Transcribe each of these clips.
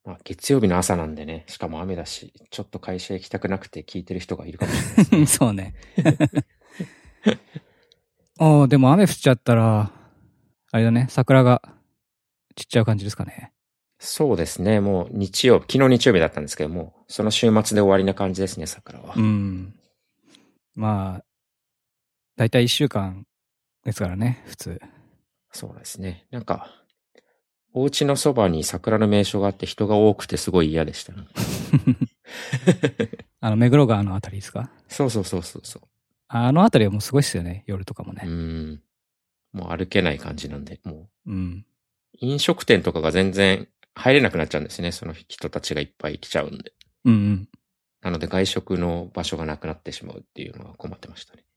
まあ、月曜日の朝なんでね、しかも雨だし、ちょっと会社行きたくなくて聞いてる人がいるかもしれないですね。 そうね。でも雨降っちゃったら、あれだね、桜が散っちゃう感じですかね。 そうですね。もう昨日日曜日だったんですけども、その週末で終わりな感じですね、桜は。 まあ、だいたい1週間ですからね、普通。 そうですね。なんか、お家のそばに桜の名所があって人が多くてすごい嫌でした。 目黒川のあたりですか？ そうそうそうそうそう。 あのあたりはもうすごいっすよね、夜とかもね。 もう歩けない感じなんで、もう。 飲食店とかが全然入れなくなっちゃうんですね。その人たちがいっぱい来ちゃうんで。なので外食の場所がなくなってしまうっていうのは困ってましたね。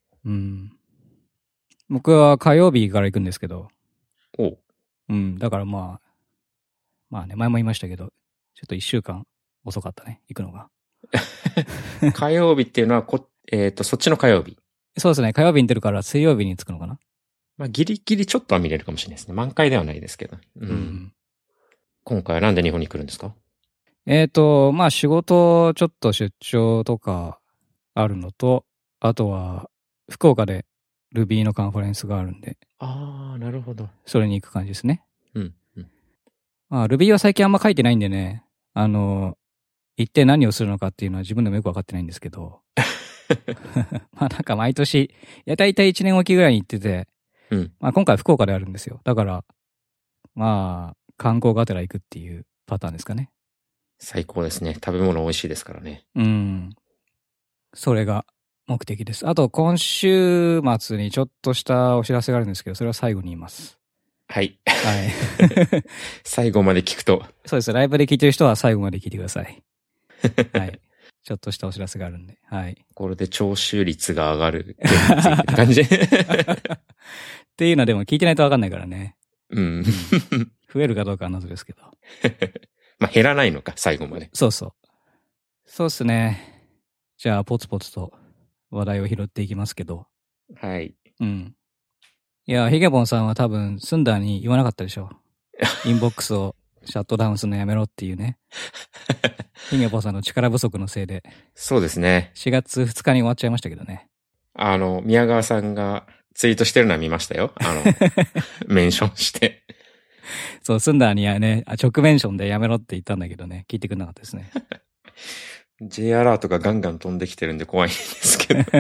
僕は火曜日から行くんですけど。 おう。 だからまあね、前も言いましたけど、ちょっと1週間遅かったね、行くのが。 火曜日っていうのはそっちの火曜日。 そうですね、火曜日に出るから水曜日に着くのかな。 まあ、ギリギリちょっとは見れるかもしれないですね。満開ではないですけど。今回はなんで日本に来るんですか？ まあ仕事、ちょっと出張とかあるのと、あとは、福岡で Ruby のカンファレンスがあるんで。 ああ、なるほど。 それに行く感じですね。 まあ、Ruby は最近あんま書いてないんでね、行って何をするのかっていうのは自分でもよくわかってないんですけど。まあなんか毎年、だいたい1年おきぐらいに行ってて、まあ今回福岡であるんですよ。だから、まあ、観光がてら行くっていうパターンですかね。 最高ですね。食べ物美味しいですからね。 それが目的です。あと今週末にちょっとしたお知らせがあるんですけど、それは最後に言います。 はい。最後まで聞くと。 そうです。ライブで聞いてる人は最後まで聞いてください。はい。ちょっとしたお知らせがあるんで。はい。 これで聴取率が上がる感じ。 っていうのはでも聞いてないとわかんないからね。増えるかどうかは謎ですけど。 まあ減らないのか、最後まで。 そうっすね。じゃあ、ポツポツと話題を拾っていきますけど。 はい。 いや、ヒゲボンさんは多分、スンダーに言わなかったでしょ。インボックスをシャットダウンするのやめろっていうね。ヒゲボンさんの力不足のせいで。 そうですね。 4月2日に終わっちゃいましたけどね。 宮川さんがツイートしてるのは見ましたよ。メンションして。 そう、スンダーにはね、直メンションでやめろって言ったんだけどね、聞いてくれなかったですね。 J アラートがガンガン飛んできてるんで怖いんですけど。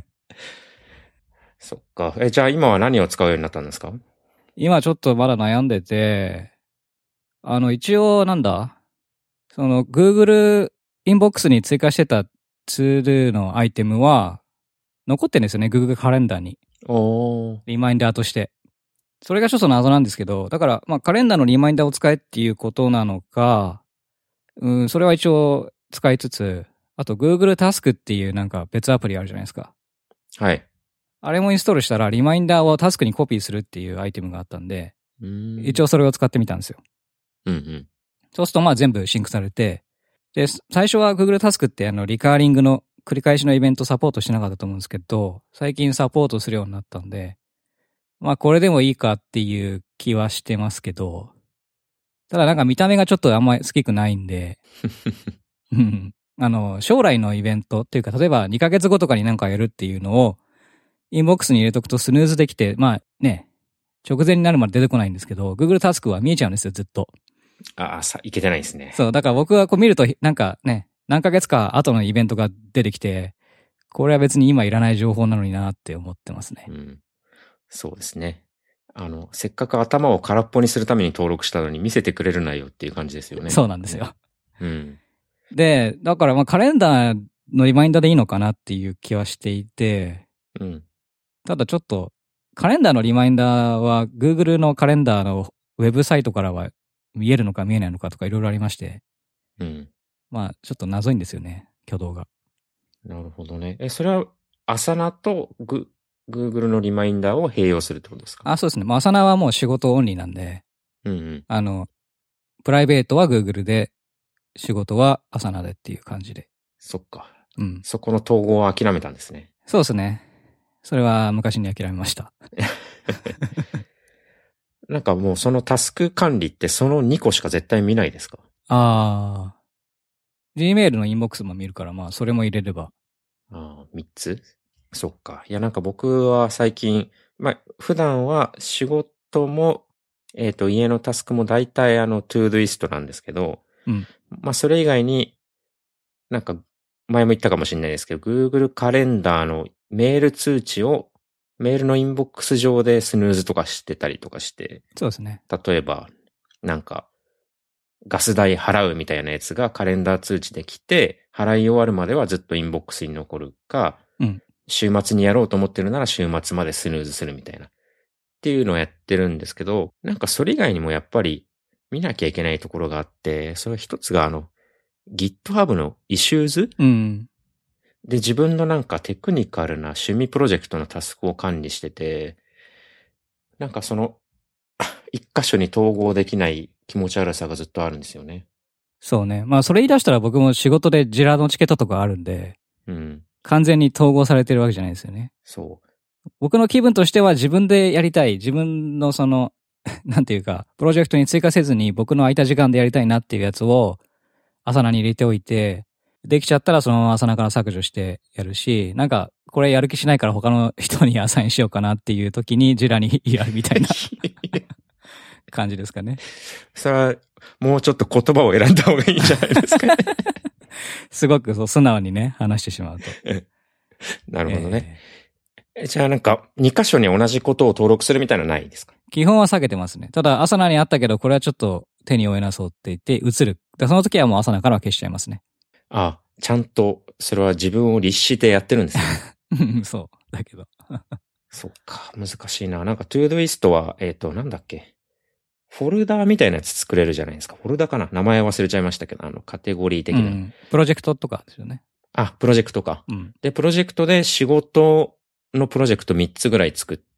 そっか。じゃあ今は何を使うようになったんですか？ 今ちょっとまだ悩んでて、一応Google インボックスに追加してたツールのアイテムは、残ってるんですよね、Google カレンダーに。リマインダーとして。それがちょっと謎なんですけど、だから、まあ、カレンダーのリマインダーを使えっていうことなのか、それは一応使いつつ、あと Google タスクっていうなんか別アプリあるじゃないですか。 はい。 あれもインストールしたら、リマインダーをタスクにコピーするっていうアイテムがあったんで、一応それを使ってみたんですよ。そうするとまあ全部シンクされて、で、最初は Google タスクってリカーリングの繰り返しのイベントサポートしてなかったと思うんですけど、最近サポートするようになったんで、まあこれでもいいかっていう気はしてますけど、ただなんか見た目がちょっとあんまり好きくないんで、将来のイベントっていうか、例えば2ヶ月後とかになんかやるっていうのを、インボックスに入れとくとスヌーズできて、まあね、直前になるまで出てこないんですけど、Google タスクは見えちゃうんですよ、ずっと。 いけてないですね。 そう、だから僕はこう見ると、なんかね、何ヶ月か後のイベントが出てきて、これは別に今いらない情報なのになって思ってますね。 そうですね。せっかく頭を空っぽにするために登録したのに見せてくれるなよっていう感じですよね。 そうなんですよ。で、だからまあカレンダーのリマインダーでいいのかなっていう気はしていて、ただちょっと、カレンダーのリマインダーは Google のカレンダーのウェブサイトからは見えるのか見えないのかとかいろいろありまして、まあちょっと謎いんですよね、挙動が。 なるほどね。それはアサナとGoogle のリマインダーを併用するってことですか？ そうですね。アサナはもう仕事オンリーなんで、プライベートは Google で、仕事はアサナでっていう感じで。 そっか。そこの統合は諦めたんですね。 そうですね。それは昔に諦めました。 なんかもうそのタスク管理ってその2個しか絶対見ないですか？ ああ。Gmail のインボックスも見るから、まあ、それも入れれば。 ああ、3つ？そっか。いや、なんか僕は最近、まあ、普段は仕事も、家のタスクも大体ToDoistなんですけど、 うん。 まあ、それ以外に、なんか、前も言ったかもしれないですけど、Google カレンダーのメール通知を、メールのインボックス上でスヌーズとかしてたりとかして、 そうですね。 例えば、なんか、ガス代払うみたいなやつがカレンダー通知で来て、払い終わるまではずっとインボックスに残るか、 うん。 週末にやろうと思ってるなら週末までスヌーズするみたいな。っていうのをやってるんですけど、なんかそれ以外にもやっぱり見なきゃいけないところがあって、それ一つがGitHub のイシューズ、 うん。 で自分のなんかテクニカルな趣味プロジェクトのタスクを管理してて、なんか一箇所に統合できない気持ち悪さがずっとあるんですよね。 そうね。まあ、それ言い出したら僕も仕事でジラのチケットとかあるんで、 うん。 完全に統合されてるわけじゃないですよね。 そう。 僕の気分としては自分でやりたい。自分のなんていうか、プロジェクトに追加せずに僕の空いた時間でやりたいなっていうやつを、アサナに入れておいて、できちゃったらそのままアサナから削除してやるし、なんか、これやる気しないから他の人にアサインしようかなっていう時にジラにやるみたいな感じですかね。 それは、もうちょっと言葉を選んだ方がいいんじゃないですかね。 すごく素直にね、話してしまうと。 なるほどね。じゃあなんか、2箇所に同じことを登録するみたいなのないですか？ 基本は避けてますね。ただ、アサナにあったけど、これはちょっと手に負えなそうって言って移る。その時はもうアサナからは消しちゃいますね。 ああ、ちゃんと、それは自分を律してやってるんですね。そう。だけど。 そっか、難しいな。なんか、ToDoist は、なんだっけ。フォルダーみたいなやつ作れるじゃないですか。フォルダかな？名前忘れちゃいましたけど、カテゴリー的な。うん。 プロジェクトとかですよね。 あ、プロジェクトか。 うん。 で、プロジェクトで仕事のプロジェクト3つぐらい作って、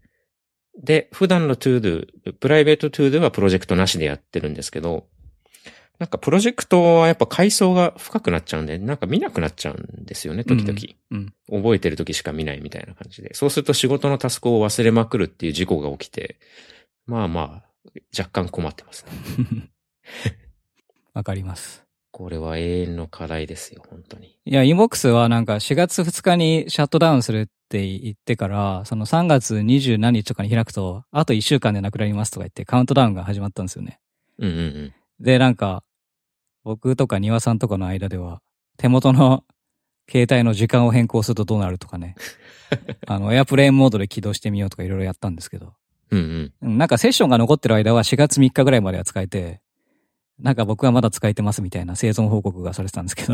で、普段の ToDo、プライベート ToDo はプロジェクトなしでやってるんですけど、なんかプロジェクトはやっぱ階層が深くなっちゃうんで、なんか見なくなっちゃうんですよね、時々。 うんうん、 覚えてる時しか見ないみたいな感じで。そうすると仕事のタスクを忘れまくるっていう事故が起きて、まあまあ、若干困ってますね。 わかります。 これは永遠の課題ですよ、本当に。 いや、インボックスはなんか4月2日にシャットダウンするって言ってから、その3月20何日とかに開くと、あと1週間でなくなりますとか言ってカウントダウンが始まったんですよね。 うんうんうん。 で、なんか、僕とか庭さんとかの間では、手元の携帯の時間を変更するとどうなるとかね。エアプレインモードで起動してみようとかいろいろやったんですけど。 うんうん。 なんかセッションが残ってる間は4月3日ぐらいまでは使えて、なんか僕はまだ使えてますみたいな生存報告がされてたんですけど。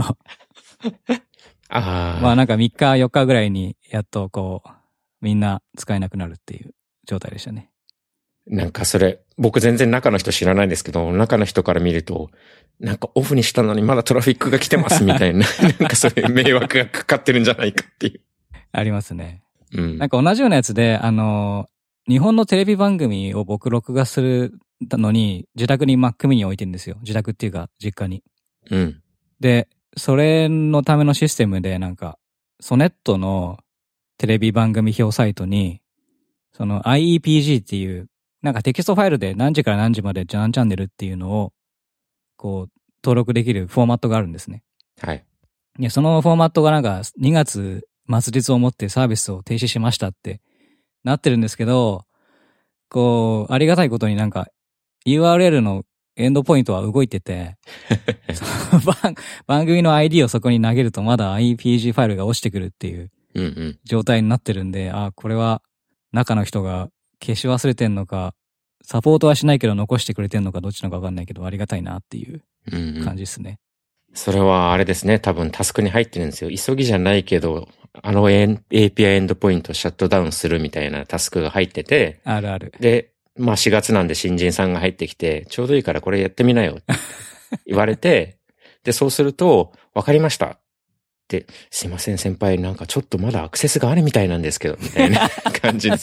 まあなんか3日4日ぐらいにやっとみんな使えなくなるっていう状態でしたね。 なんかそれ、僕全然中の人知らないんですけど、中の人から見ると、なんかオフにしたのにまだトラフィックが来てますみたいな、なんかそういう迷惑がかかってるんじゃないかっていう。 ありますね。 うん。 なんか同じようなやつで、日本のテレビ番組を僕録画するのに、自宅に Mac mini 置いてるんですよ。自宅っていうか、実家に。 うん。 で、それのためのシステムで、なんか、ソネットのテレビ番組表サイトに、その IEPG っていう、なんかテキストファイルで何時から何時まで何チャンネルっていうのを、登録できるフォーマットがあるんですね。 はい。 で、そのフォーマットがなんか2月末日をもってサービスを停止しましたってなってるんですけど、ありがたいことになんか URL のエンドポイントは動いてて、番組の ID をそこに投げるとまだ IPG ファイルが落ちてくるっていう状態になってるんで、これは中の人が消し忘れてんのか、サポートはしないけど残してくれてんのかどっちのかわかんないけどありがたいなっていう感じですね。 それはあれですね、多分タスクに入ってるんですよ。急ぎじゃないけど、API エンドポイントをシャットダウンするみたいなタスクが入ってて、 あるある。 で、まあ4月なんで新人さんが入ってきて、ちょうどいいからこれやってみなよって言われて、で、そうすると、わかりましたって、すいません先輩、なんかちょっとまだアクセスがあるみたいなんですけど、みたいな感じで。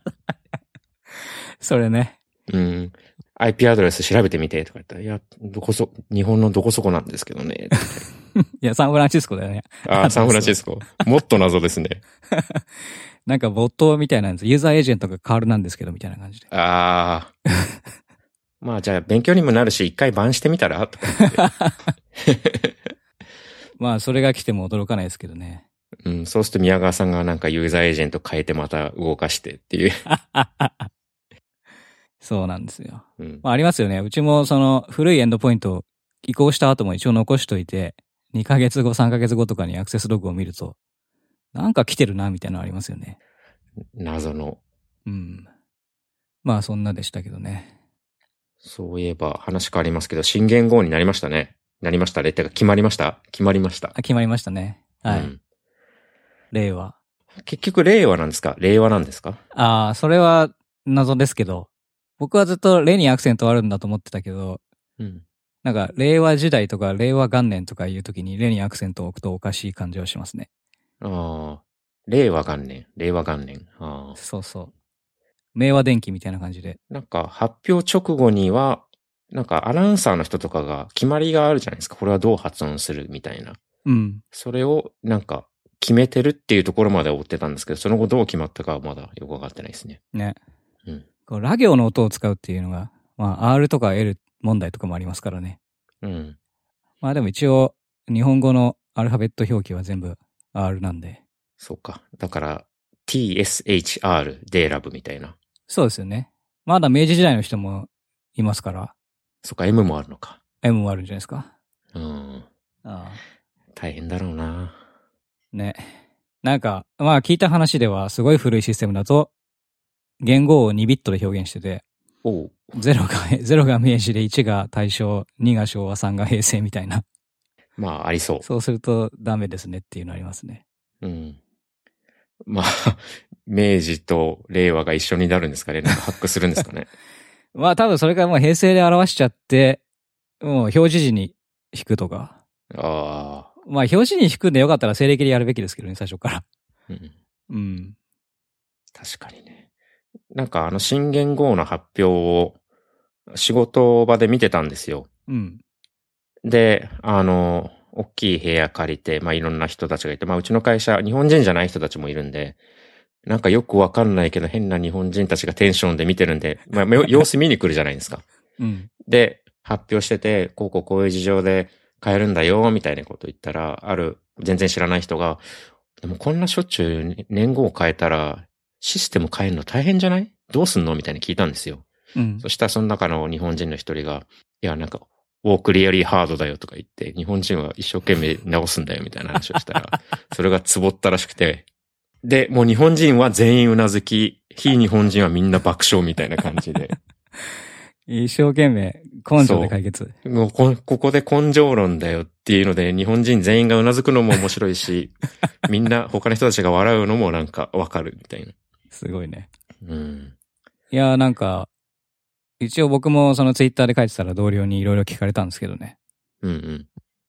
それね。 うん。IP アドレス調べてみてとか言ったら、いや、日本のどこそこなんですけどね。 いや、サンフランシスコだよね。 サンフランシスコ。もっと謎ですね。 なんかボットみたいなんです。ユーザーエージェントが変わるなんですけど、みたいな感じで。 まあじゃあ勉強にもなるし、一回バンしてみたらとか言って。 まあそれが来ても驚かないですけどね。 うん、そうすると宮川さんがなんかユーザーエージェント変えてまた動かしてっていう。 そうなんですよ。 うん、 まあありますよね。うちもその古いエンドポイント移行した後も一応残しといて、2ヶ月後、3ヶ月後とかにアクセスログを見ると、なんか来てるな、みたいなのありますよね。 謎の。 うん。まあそんなでしたけどね。 そういえば話変わりますけど、新元号になりましたね。なりましたね。ってか決まりました決まりました。 決まりましたね。はい。うん、令和。 結局令和なんですか？令和なんですか？ ああ、それは謎ですけど、僕はずっと令にアクセントあるんだと思ってたけど、うん。なんか、令和時代とか令和元年とかいう時に令にアクセントを置くとおかしい感じはしますね。 ああ、令和元年、令和元年。ああ。 そうそう。明和電機みたいな感じで。 なんか発表直後には、なんかアナウンサーの人とかが決まりがあるじゃないですか。これはどう発音するみたいな。 うん。 それをなんか決めてるっていうところまで追ってたんですけど、その後どう決まったかはまだよくわかってないですね。 ね。 うん。 こうラ行の音を使うっていうのが、まあ R とか L 問題とかもありますからね。 うん。 まあでも一応、日本語のアルファベット表記は全部 R なんで。 そうか。だから、TSHR で選ぶみたいな。 そうですよね。まだ明治時代の人もいますから。 そっか、M もあるのか。 M もあるんじゃないですか。 うん。 ああ。 大変だろうな。 ね。なんか、まあ聞いた話では、すごい古いシステムだと、言語を2ビットで表現してて、0が明治で1が大正、2が昭和、3が平成みたいな。 まあ、ありそう。 そうするとダメですねっていうのありますね。 うん。まあ、明治と令和が一緒になるんですかね。なんかハックするんですかね。 まあ多分それからもう平成で表しちゃって、もう表示時に引くとか。 ああ。 まあ表示に引くんでよかったら西暦でやるべきですけどね、最初から。 うん。 うん。 確かにね。なんか新元号の発表を仕事場で見てたんですよ。 うん。 で、大きい部屋借りて、まあいろんな人たちがいて、まあうちの会社、日本人じゃない人たちもいるんで、なんかよくわかんないけど変な日本人たちがテンションで見てるんで、まあ様子見に来るじゃないですか。 うん。 で、発表してて、こういう事情で変えるんだよ、みたいなこと言ったら、全然知らない人が、でもこんなしょっちゅう年号を変えたら、システム変えるの大変じゃない？どうすんのみたいに聞いたんですよ。 うん。 そしたらその中の日本人の一人が、いや、なんか、ウォークリアリーハードだよとか言って、日本人は一生懸命直すんだよみたいな話をしたら、それがツボったらしくて、で、もう日本人は全員うなずき、非日本人はみんな爆笑みたいな感じで。 一生懸命、根性で解決。 もうここで根性論だよっていうので、日本人全員がうなずくのも面白いし、みんな他の人たちが笑うのもなんかわかるみたいな。 すごいね。 うん。 いや、なんか、一応僕もそのツイッターで書いてたら同僚にいろいろ聞かれたんですけどね。 うんうん。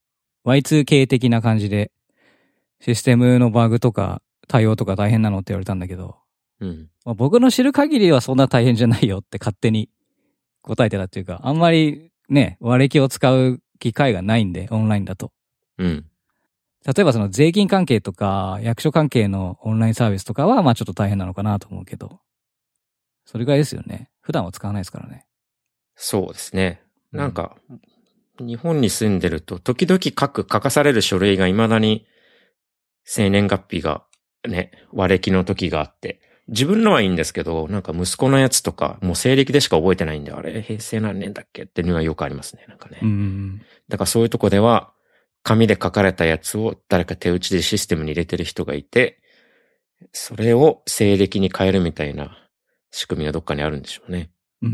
Y2K 的な感じで、システムのバグとか対応とか大変なのって言われたんだけど、 うん。 まあ、僕の知る限りはそんな大変じゃないよって勝手に答えてたっていうか、あんまりね、割り気を使う機会がないんで、オンラインだと。 うん。 例えばその税金関係とか役所関係のオンラインサービスとかはまあちょっと大変なのかなと思うけど、それぐらいですよね。普段は使わないですからね。 そうですね。なんか、日本に住んでると、時々書かされる書類が未だに、生年月日がね、和暦の時があって、自分のはいいんですけど、なんか息子のやつとか、もう西暦でしか覚えてないんで、あれ、平成何年だっけっていうのがよくありますね、なんかね。だからそういうとこでは、紙で書かれたやつを誰か手打ちでシステムに入れてる人がいて、それを西暦に変えるみたいな仕組みがどっかにあるんでしょうね。 うん。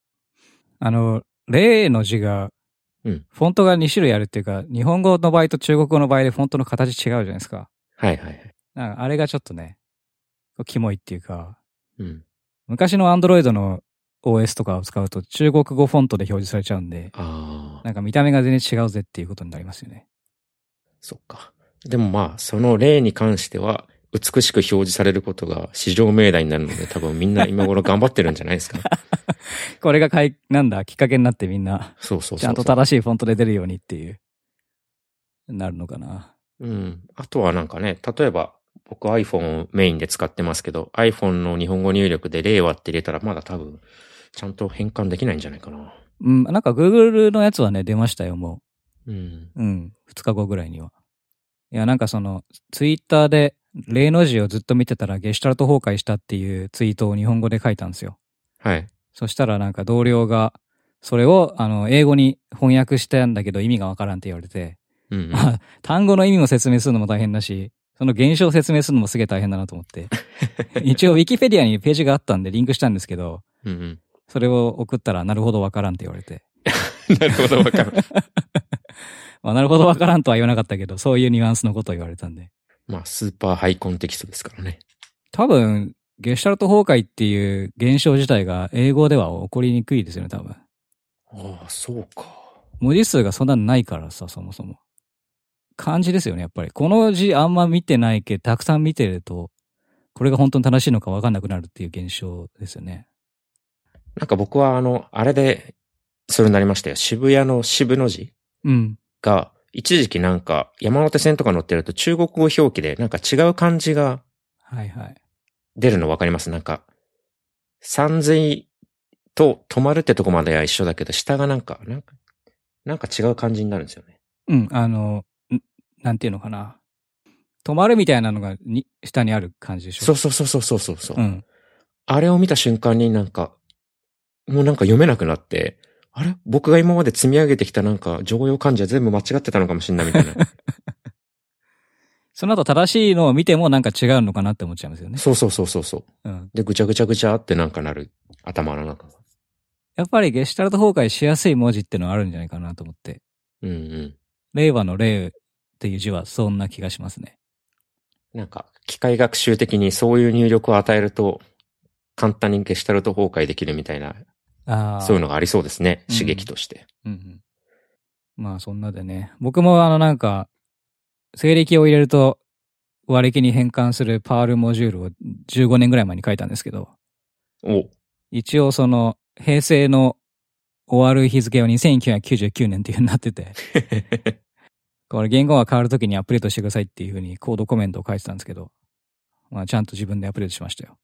例の字が、フォントが2種類あるっていうか、日本語の場合と中国語の場合でフォントの形違うじゃないですか。 はいはいはい。 なんかあれがちょっとね、キモいっていうか、 うん、 昔の Android の OS とかを使うと中国語フォントで表示されちゃうんで、なんか見た目が全然違うぜっていうことになりますよね。 そっか。でもまあ、その例に関しては、美しく表示されることが至上命題になるので、多分みんな今頃頑張ってるんじゃないですか。 これがきっかけになってみんな、 そうちゃんと正しいフォントで出るようにっていう、なるのかな。 うん。あとはなんかね、例えば、僕 iPhone をメインで使ってますけど、iPhone の日本語入力で令和って入れたらまだ多分ちゃんと変換できないんじゃないかな。 うん、なんか Google のやつはね、出ましたよ、もう。うん。 うん、2日後ぐらいには。いや、なんかその、ツイッターで、例の字をずっと見てたらゲシュタルト崩壊したっていうツイートを日本語で書いたんですよ。 はい。 そしたらなんか同僚が、それを、英語に翻訳したんだけど意味がわからんって言われて、 うんうん、 まあ、単語の意味も説明するのも大変だし、その現象を説明するのもすげえ大変だなと思って。一応、ウィキペディアにページがあったんでリンクしたんですけど、 うんうん、 それを送ったら、なるほどわからんって言われて。 なるほどわからん。 まあ、なるほどわからんとは言わなかったけど、そういうニュアンスのことを言われたんで。 まあ、スーパーハイコンテキストですからね。 多分、ゲシュタルト崩壊っていう現象自体が英語では起こりにくいですよね、多分。 ああ、そうか。 文字数がそんなのないからさ、そもそも。漢字ですよね、やっぱり。この字あんま見てないけど、たくさん見てると、これが本当に正しいのか分かんなくなるっていう現象ですよね。 なんか僕はあれで、それになりましたよ。渋谷の渋の字が、一時期なんか山手線とか乗ってると中国語表記でなんか違う漢字が出るの分かります？なんか、山水と止まるってとこまでは一緒だけど、下がなんか違う漢字になるんですよね。 うん、なんていうのかな。止まるみたいなのが下にある感じでしょ？ そう。 うん。 あれを見た瞬間になんか、もうなんか読めなくなって、あれ僕が今まで積み上げてきたなんか常用漢字は全部間違ってたのかもしれないみたいな。 その後正しいのを見てもなんか違うのかなって思っちゃいますよね。 そう。うん、で、ぐちゃぐちゃってなんかなる。頭の中が。 やっぱりゲシュタルト崩壊しやすい文字ってのはあるんじゃないかなと思って。 うんうん。 令和の令っていう字はそんな気がしますね。 なんか、機械学習的にそういう入力を与えると、簡単にゲシュタルト崩壊できるみたいな、そういうのがありそうですね。刺激として。 うんうん。まあそんなでね。僕もなんか、西暦を入れると割り気に変換するパールモジュールを15年ぐらい前に書いたんですけど。一応その、平成の終わる日付は2999年っていう風になってて。これ言語が変わるときにアップデートしてくださいっていう風にコードコメントを書いてたんですけど。まあちゃんと自分でアップデートしましたよ。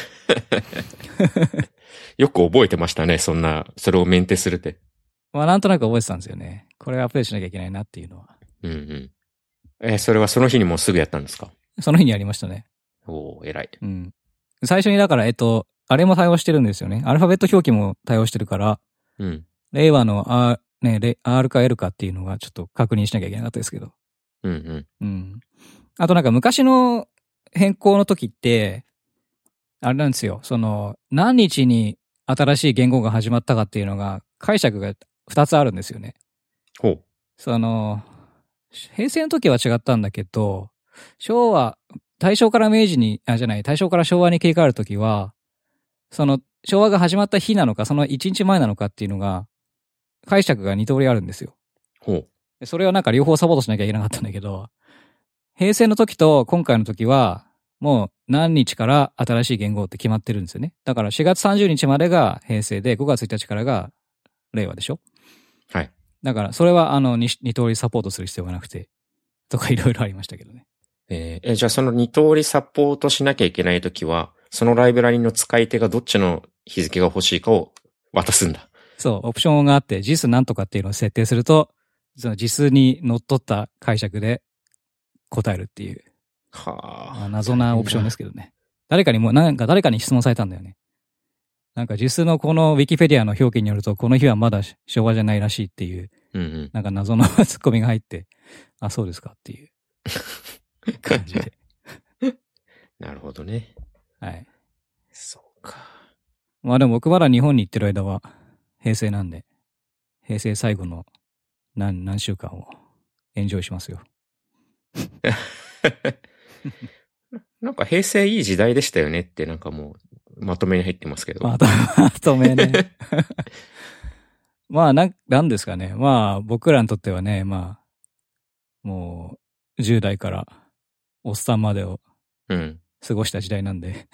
よく覚えてましたね、それをメンテするって。 まあなんとなく覚えてたんですよね。これアップデートしなきゃいけないなっていうのは。 うんうん。それはその日にもうすぐやったんですか？ その日にやりましたね。 おー、偉い。 うん。最初にだから、あれも対応してるんですよね。アルファベット表記も対応してるから、 うん。 令和の R か L かっていうのがちょっと確認しなきゃいけなかったですけど。 うんうん。 うん。あとなんか昔の変更の時って、あれなんですよ。何日に新しい言語が始まったかっていうのが解釈が2つあるんですよね。 ほう。 平成の時は違ったんだけど、大正から昭和に切り替わるときは、昭和が始まった日なのか、その1日前なのかっていうのが、解釈が2通りあるんですよ。 ほう。それをなんか両方サポートしなきゃいけなかったんだけど、平成の時と今回の時は、もう何日から新しい言語って決まってるんですよね。だから4月30日までが平成で、5月1日からが令和でしょ？ はい。 だから、それは2通りサポートする必要がなくて、とかいろいろありましたけどね。 じゃあその2通りサポートしなきゃいけないときは、そのライブラリの使い手がどっちの日付が欲しいかを渡すんだ。 そう、オプションがあって、JIS なんとかっていうのを設定すると、その JIS にのっとった解釈で答えるっていう。 はあ。 謎なオプションですけどね。誰かに質問されたんだよね。なんか JIS のこの Wikipedia の表記によると、この日はまだ昭和じゃないらしいっていう、なんか謎のツッコミが入って、あ、そうですかっていう感じで。 なるほどね。 はい。 そうか。 まあでも僕まだ日本に行ってる間は平成なんで、平成最後の何週間をエンジョイしますよ。 なんか平成いい時代でしたよねってなんかもうまとめに入ってますけど。 まとめね。まあなんですかね。まあ僕らにとってはね、まあもう10代からおっさんまでを過ごした時代なんで、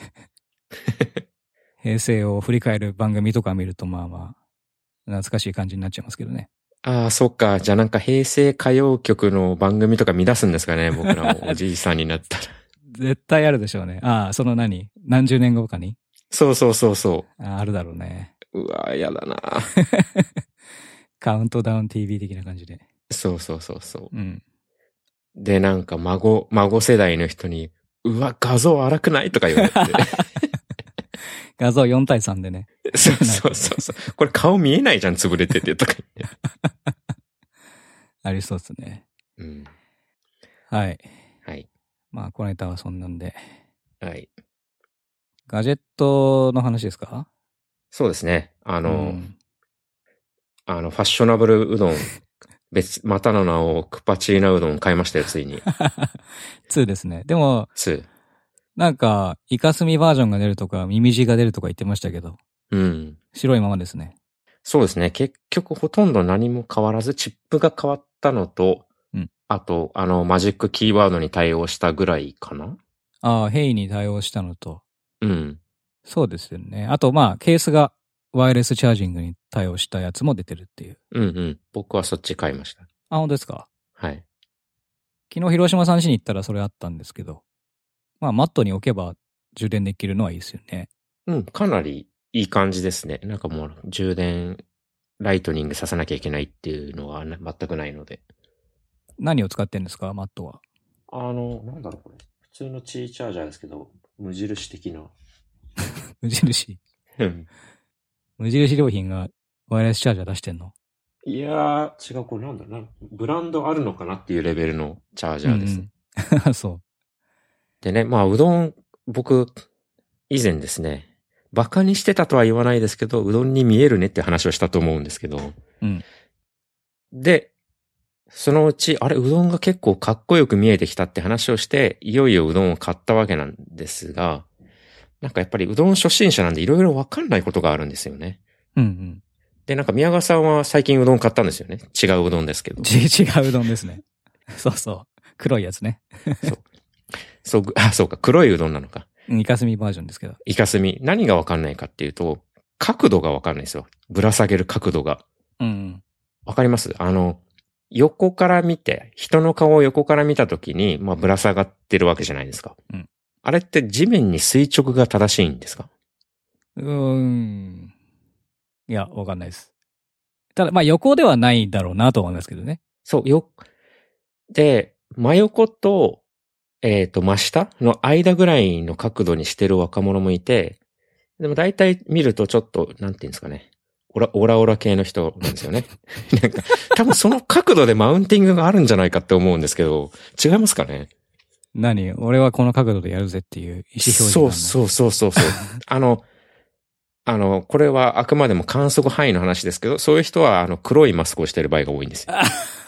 平成を振り返る番組とか見るとまあまあ懐かしい感じになっちゃいますけどね。 ああ、そっか。じゃあなんか平成歌謡曲の番組とか見出すんですかね、僕らもおじいさんになったら。 絶対あるでしょうね。ああ、何十年後かに？ そう。 あるだろうね。 うわ、やだな。 カウントダウン TV 的な感じで。 そうそうそうそう。 うん。 で、なんか孫世代の人に、うわ、画像荒くないとか言われて。 画像4対3でね。 そうそうそうそう。これ顔見えないじゃん、潰れててとか言って。 ありそうですね。 うん。 はい。 はい。 まあ、このネタはそんなんで。 はい。 ガジェットの話ですか？ そうですね。ファッショナブルうどん、またの名をクパチーナうどん買いましたよ、ついに。 2ですね。でも、 2。 なんか、イカスミバージョンが出るとか、ミミジが出るとか言ってましたけど。 うん。 白いままですね。 そうですね。結局ほとんど何も変わらず、チップが変わったのと、 うん。 あと、マジックキーワードに対応したぐらいかな？ ああ、ヘイに対応したのと。 うん。 そうですよね。あと、まあ、ケースがワイヤレスチャージングに対応したやつも出てるっていう。 うんうん。僕はそっち買いました。 あ、本当ですか？ はい。 昨日広島さん家に行ったらそれあったんですけど。まあ、マットに置けば充電できるのはいいですよね。 うん、かなりいい感じですね。なんかもう、充電、ライトニングさせなきゃいけないっていうのは全くないので。 何を使ってんですか、マットは。 なんだろうこれ。普通のチーチャージャーですけど、無印的な。 無印うん。 無印良品がワイヤレスチャージャー出してんの？ いやー、違う、これなんだな。ブランドあるのかなっていうレベルのチャージャーですね。 うん、そう。 でね、まあ、うどん、僕、以前ですね、バカにしてたとは言わないですけど、うどんに見えるねって話をしたと思うんですけど。 うん。 で、そのうち、あれ、うどんが結構かっこよく見えてきたって話をして、いよいようどんを買ったわけなんですが、なんかやっぱりうどん初心者なんでいろいろわかんないことがあるんですよね。 うんうん。 で、なんか宮川さんは最近うどん買ったんですよね。違ううどんですけど。 違ううどんですね。そうそう。黒いやつね。 そうか、黒いうどんなのか。 イカスミバージョンですけど。 イカスミ。何がわかんないかっていうと、角度がわかんないですよ。ぶら下げる角度が。 うん。 わかります？横から見て、人の顔を横から見たときに、まあ、ぶら下がってるわけじゃないですか。 うん。 あれって地面に垂直が正しいんですか？ いや、わかんないです。ただ、まあ横ではないだろうなと思いますけどね。 そう、で、真横と、真下の間ぐらいの角度にしてる若者もいて、でも大体見るとちょっと、なんていうんですかね。オラ系の人なんですよね。なんか、多分その角度でマウンティングがあるんじゃないかって思うんですけど、違いますかね？ 俺はこの角度でやるぜっていう意思表示がそう。これはあくまでも観測範囲の話ですけど、そういう人は黒いマスクをしてる場合が多いんですよ。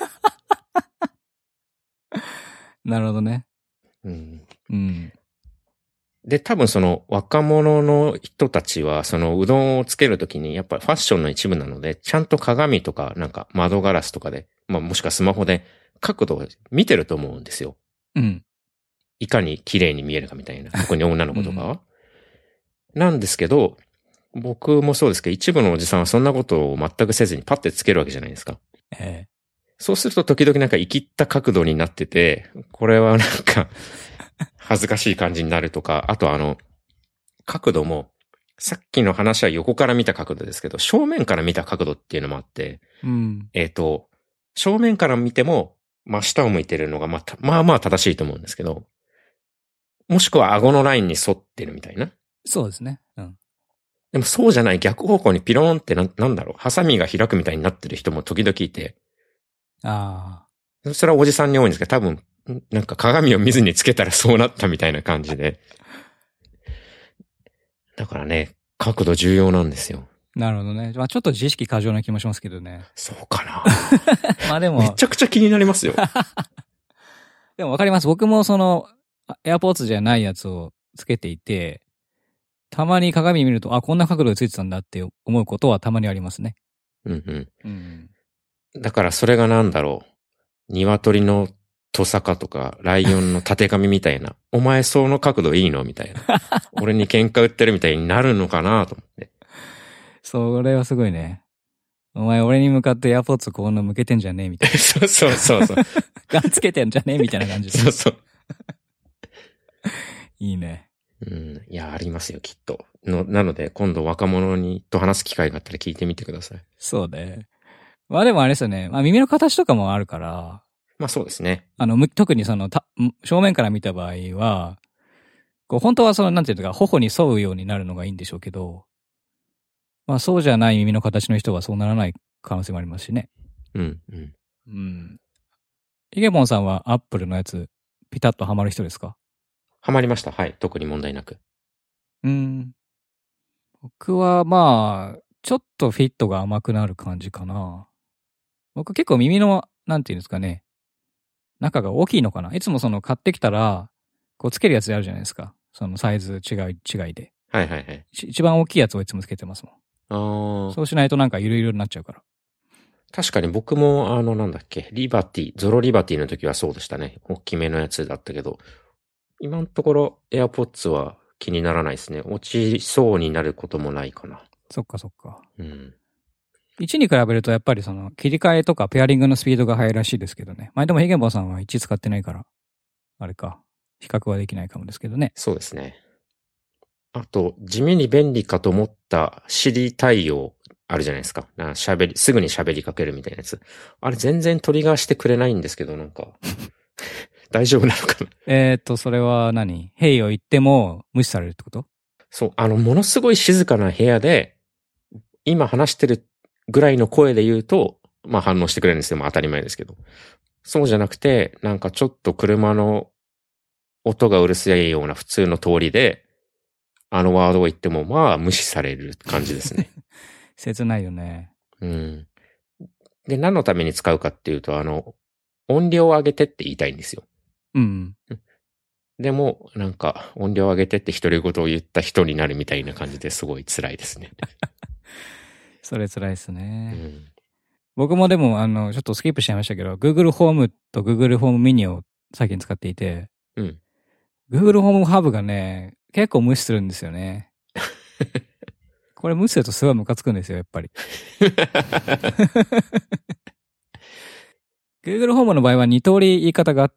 なるほどね。 うん。 うん。 で、多分その若者の人たちは、そのうどんをつけるときにやっぱりファッションの一部なので、ちゃんと鏡とかなんか窓ガラスとかで、まあもしくはスマホで角度を見てると思うんですよ。 うん。 いかに綺麗に見えるかみたいな。特に女の子とかは。なんですけど、僕もそうですけど、一部のおじさんはそんなことを全くせずにパッてつけるわけじゃないですか。そうすると時々なんか生きった角度になってて、これはなんか恥ずかしい感じになるとか、あと角度も、さっきの話は横から見た角度ですけど、正面から見た角度っていうのもあって、 うん。 正面から見ても真下を向いてるのがまあまあ正しいと思うんですけど、もしくは顎のラインに沿ってるみたいな。 そうですね。うん。 でもそうじゃない逆方向にピローンってなんだろう、ハサミが開くみたいになってる人も時々いて。 ああ。 それはおじさんに多いんですけど、多分、なんか鏡を見ずにつけたらそうなったみたいな感じで。だからね、角度重要なんですよ。 なるほどね。まあちょっと自意識過剰な気もしますけどね。 そうかな。 まあでも。 めちゃくちゃ気になりますよ。 でもわかります。僕もその、AirPods じゃないやつをつけていて、たまに鏡見ると、あ、こんな角度でついてたんだって思うことはたまにありますね。 うん。だからそれがなんだろう。鶏のトサカとか、ライオンの縦髪みたいな。お前その角度いいのみたいな。俺に喧嘩売ってるみたいになるのかなと思って。 それはすごいね。お前俺に向かってエアポッツこんな向けてんじゃねえみたいな。 そう。 ガンつけてんじゃねえみたいな感じで。 そう。 いいね。 いや、ありますよ、きっと。なので、今度若者と話す機会があったら聞いてみてください。 そうね。まあでもあれですよね。まあ耳の形とかもあるから。 まあそうですね。 特に正面から見た場合は、本当はなんていうか、頬に沿うようになるのがいいんでしょうけど、まあそうじゃない耳の形の人はそうならない可能性もありますしね。 うん。 イゲボンさんはアップルのやつ、ピタッとハマる人ですか？ ハマりました。はい。特に問題なく。 僕はまあ、ちょっとフィットが甘くなる感じかな。僕結構耳の、なんていうんですかね、中が大きいのかな。いつも買ってきたら、つけるやつあるじゃないですか。サイズ違いで。 はいはいはい。 一番大きいやつをいつもつけてますもん。そうしないとなんかゆるゆるになっちゃうから。 確かに僕もなんだっけ、ゾロリバティの時はそうでしたね。大きめのやつだったけど、今のところ AirPods は気にならないですね。落ちそうになることもないかな。 そっか。1に比べるとやっぱり切り替えとかペアリングのスピードが速いらしいですけどね。まあでもヒゲンボさんは1使ってないから、あれか、比較はできないかもですけどね。 そうですね。あと、地味に便利かと思った Siri 対応あるじゃないですか。すぐに喋りかけるみたいなやつ。あれ全然トリガーしてくれないんですけど、なんか、大丈夫なのかな。それはヘイを言っても無視されるってこと？ そう、ものすごい静かな部屋で、今話してるぐらいの声で言うと、まあ反応してくれるんですよ。まあ当たり前ですけど。そうじゃなくて、なんかちょっと車の音がうるさいような普通の通りで、ワードを言っても、まあ無視される感じですね。 切ないよね。 で、何のために使うかっていうと、音量を上げてって言いたいんですよ。でも、なんか、音量を上げてって独り言を言った人になるみたいな感じですごい辛いですね。 それ辛いですね。僕もでも、ちょっとスキップしちゃいましたけど、Google ホームと Google ホームミニを最近使っていて、Google ホームハブがね、結構無視するんですよね。これ無視するとすごいムカつくんですよ、やっぱり。Google ホームの場合は2通り言い方があって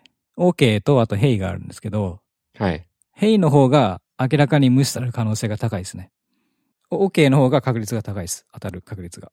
、OK とあと Hey があるんですけど、 はい。 Hey の方が明らかに無視される可能性が高いですね。OK の方が確率が高いです。当たる確率が。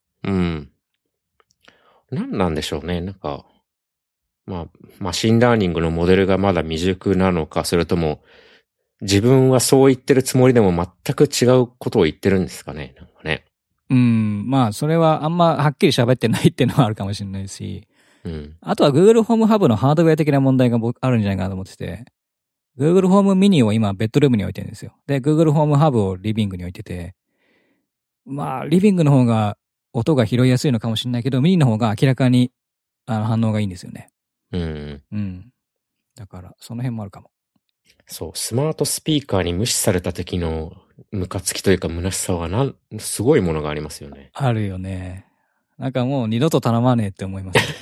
何なんでしょうね。なんか、まあ、マシンラーニングのモデルがまだ未熟なのか、それとも、自分はそう言ってるつもりでも全く違うことを言ってるんですかね。なんかね。 まあ、それはあんまはっきり喋ってないっていうのはあるかもしれないし、あとは Google ホームハブのハードウェア的な問題があるんじゃないかなと思ってて、Google ホームミニを今ベッドルームに置いてるんですよ。で、Google ホームハブをリビングに置いてて、まあ、リビングの方が音が拾いやすいのかもしれないけど、ミニの方が明らかに反応がいいんですよね。だから、その辺もあるかも。 そう、スマートスピーカーに無視された時のムカつきというか虚しさはすごいものがありますよね。 あるよね。なんかもう二度と頼まねえって思いますね。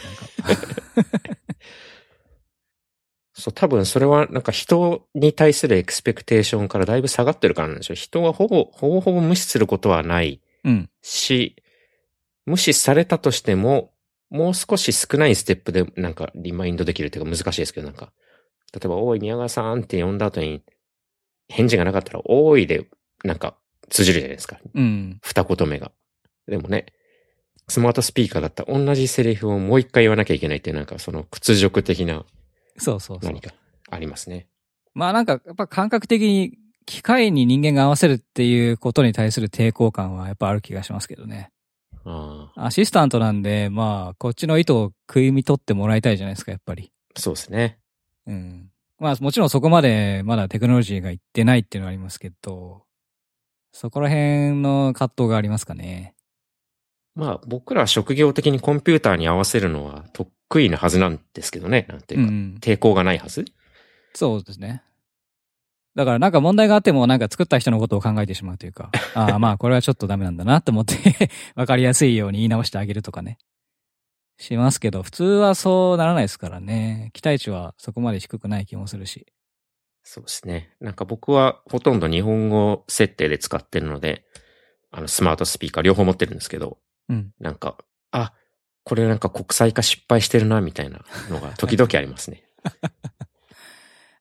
そう、多分それはなんか人に対するエクスペクテーションからだいぶ下がってるからなんでしょう。人はほぼ無視することはないし、無視されたとしても、もう少し少ないステップでなんかリマインドできるっていうか難しいですけど、なんか、例えば、おい、宮川さんって呼んだ後に、返事がなかったら、おいで、なんか、通じるじゃないですか。二言目が。でもね、スマートスピーカーだったら同じセリフをもう一回言わなきゃいけないっていう、なんかその屈辱的な、何かありますね。 まあなんか、やっぱ感覚的に機械に人間が合わせるっていうことに対する抵抗感はやっぱある気がしますけどね。アシスタントなんで、まあ、こっちの意図を食いみ取ってもらいたいじゃないですか、やっぱり。 そうですね。 まあ、もちろんそこまでまだテクノロジーがいってないっていうのはありますけど、そこら辺の葛藤がありますかね。 まあ、僕らは職業的にコンピューターに合わせるのは得意なはずなんですけどね。なんていうか、抵抗がないはず。 そうですね。だからなんか問題があってもなんか作った人のことを考えてしまうというか、ああまあこれはちょっとダメなんだなって思ってわかりやすいように言い直してあげるとかね。しますけど、普通はそうならないですからね。期待値はそこまで低くない気もするし。 そうですね。なんか僕はほとんど日本語設定で使ってるので、スマートスピーカー両方持ってるんですけど、なんか、これなんか国際化失敗してるな、みたいなのが時々ありますね。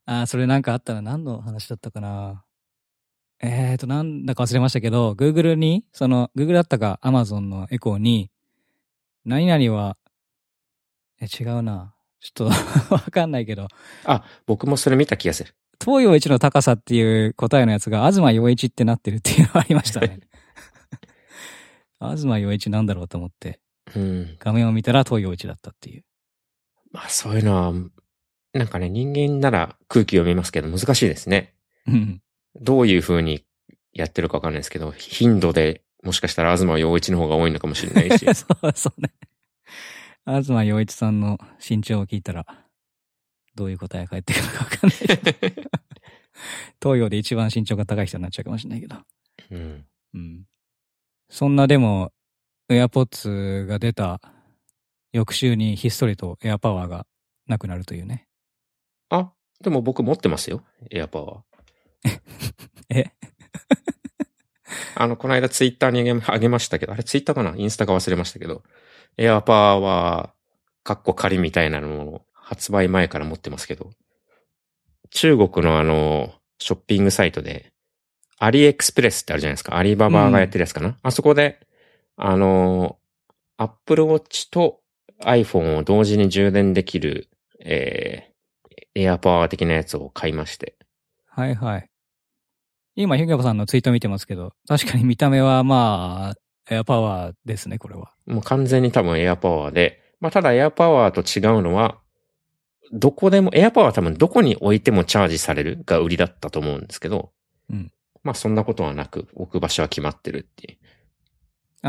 それなんかあったら何の話だったかな。なんだか忘れましたけど、Google に、Google だったか Amazon のエコーに、何々は、違うな。ちょっとわかんないけど。 僕もそれ見た気がする。 東洋一の高さっていう答えのやつが、東洋一ってなってるっていうのがありましたね。東洋一なんだろうと思って、画面を見たら東洋一だったっていう。 まあそういうのは、なんかね、人間なら空気読めますけど難しいですね。どういう風にやってるかわかんないですけど、頻度でもしかしたら東洋一の方が多いのかもしれないし。 そうね。東洋一さんの身長を聞いたら、どういう答えが返ってくるかわかんない。東洋で一番身長が高い人になっちゃうかもしれないけど。そんなでも、AirPods が出た翌週にひっそりと AirPower がなくなるというね。 でも僕持ってますよ、AirPower。この間ツイッターにあげましたけど、あれツイッターかなインスタか忘れましたけど、AirPower、仮みたいなのを発売前から持ってますけど、中国のショッピングサイトで、アリエクスプレスってあるじゃないですか。アリババがやってるやつかな、あそこで、Apple Watch と iPhone を同時に充電できる、AirPower 的なやつを買いまして。 はいはい。今、ヒュゲボさんのツイート見てますけど、確かに見た目はまあ、AirPower ですね、これは。 もう完全に多分 AirPower で、ただ AirPower と違うのは、どこでも、AirPower は多分どこに置いてもチャージされるが売りだったと思うんですけど、そんなことはなく、置く場所は決まってるっていう。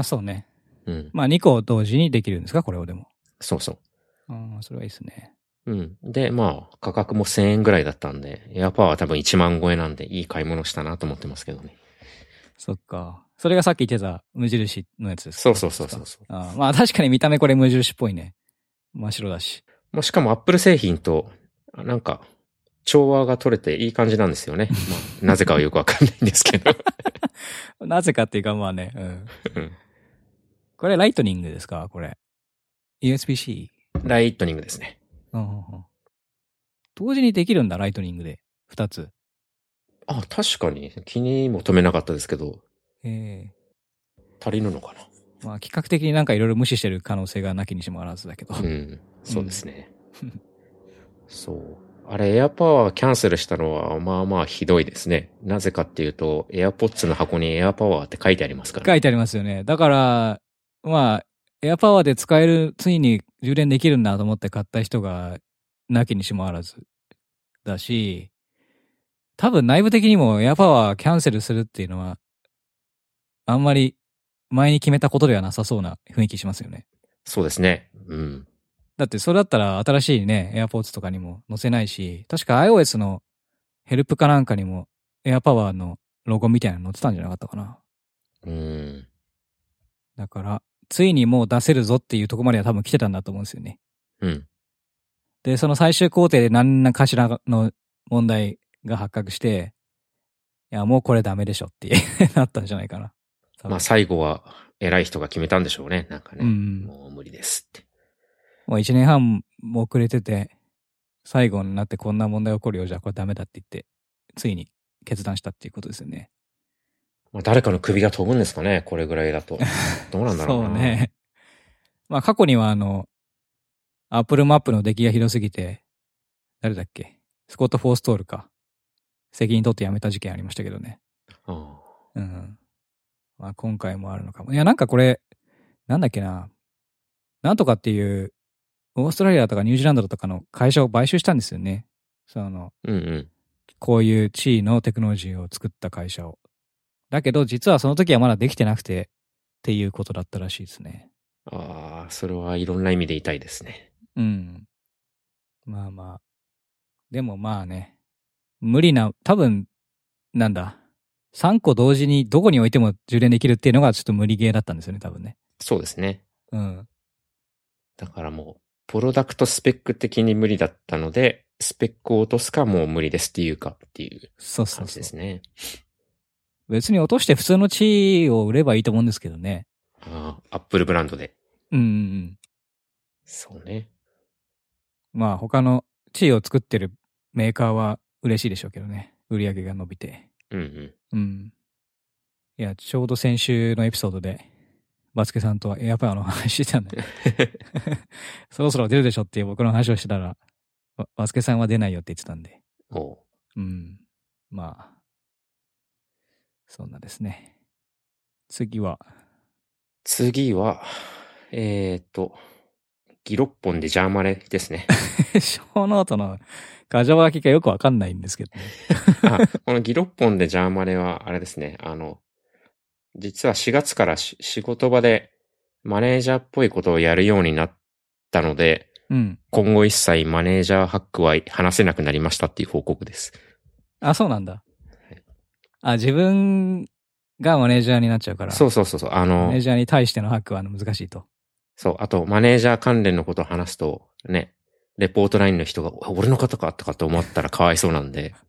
そうね。2個同時にできるんですか、これをでも。 そうそう。 それはいいですね。 で、価格も1000円ぐらいだったんで、AirPower は多分1万超えなんで、いい買い物したなと思ってますけどね。 そっか。それがさっき言ってた無印のやつですか？そう。 確かに見た目これ無印っぽいね。真っ白だし。 しかも Apple 製品と、なんか、調和が取れていい感じなんですよね。なぜかはよくわかんないんですけど。 なぜかっていうかこれライトニングですかこれ。USB-C？ ライトニングですね。 同時にできるんだ、ライトニングで。2つ。 確かに。気にも留めなかったですけど。足りるのかな。 企画的になんかいろいろ無視してる可能性がなきにしもあらずだけど。 そうですね。そう。あれ、AirPower キャンセルしたのは、ひどいですね。なぜかっていうと、AirPods の箱に AirPower って書いてありますからね。 書いてありますよね。だから、AirPower で使える、ついに充電できるんだと思って買った人が、なきにしもあらず。だし、多分内部的にも AirPower キャンセルするっていうのは、あんまり前に決めたことではなさそうな雰囲気しますよね。 そうですね。 だってそれだったら新しいね、AirPods とかにも載せないし、確か iOS のヘルプかなんかにも AirPower のロゴみたいなの載ってたんじゃなかったかな。だから、ついにもう出せるぞっていうところまでは多分来てたんだと思うんですよね。で、その最終工程で何かしらの問題が発覚して、いや、もうこれダメでしょってなったんじゃないかな。 最後は偉い人が決めたんでしょうね。なんかね。もう無理ですって。 もう1年半も遅れてて、最後になってこんな問題起こるよ、じゃあこれダメだって言って、ついに決断したっていうことですよね。 誰かの首が飛ぶんですかね、これぐらいだと。どうなんだろうな。 そうね。過去にはApple Map の出来がひどすぎて、誰だっけ？スコット・フォーストールか。責任取って辞めた事件ありましたけどね。今回もあるのかも。いや、なんかこれ、なんだっけな。なんとかっていう、オーストラリアとかニュージーランドとかの会社を買収したんですよね。こういう地位のテクノロジーを作った会社を。だけど、実はその時はまだできてなくて、っていうことだったらしいですね。 それはいろんな意味で痛いですね。 でもね、無理な、多分、3個同時にどこに置いても充電できるっていうのがちょっと無理ゲーだったんですよね、多分ね。 そうですね。だからもう、プロダクトスペック的に無理だったので、スペックを落とすかもう無理ですっていうかっていう感じですね。 別に落として普通の地位を売ればいいと思うんですけどね。 アップルブランドで。そうね。 他の地位を作ってるメーカーは嬉しいでしょうけどね。売り上げが伸びて。 うんうん。 うん。いや、ちょうど先週のエピソードで、バスケさんとはエアパワーの話してたんで、そろそろ出るでしょっていう僕の話をしてたら、バスケさんは出ないよって言ってたんで。うん。まあ、そんなですね。次は、 ギロッポンでジャーマネですね。 ショーノートのガジャ書きがよくわかんないんですけどね。 このギロッポンでジャーマネは、あれですね。実は4月から仕事場でマネージャーっぽいことをやるようになったので、 うん、 今後一切マネージャーハックは話せなくなりましたっていう報告です。 あ、そうなんだ。あ、自分がマネージャーになっちゃうから。 そう。マネージャーに対してのハックは難しいと。 そう。あと、マネージャー関連のことを話すと、ね、レポートラインの人が、俺の方かとかって思ったらかわいそうなんで。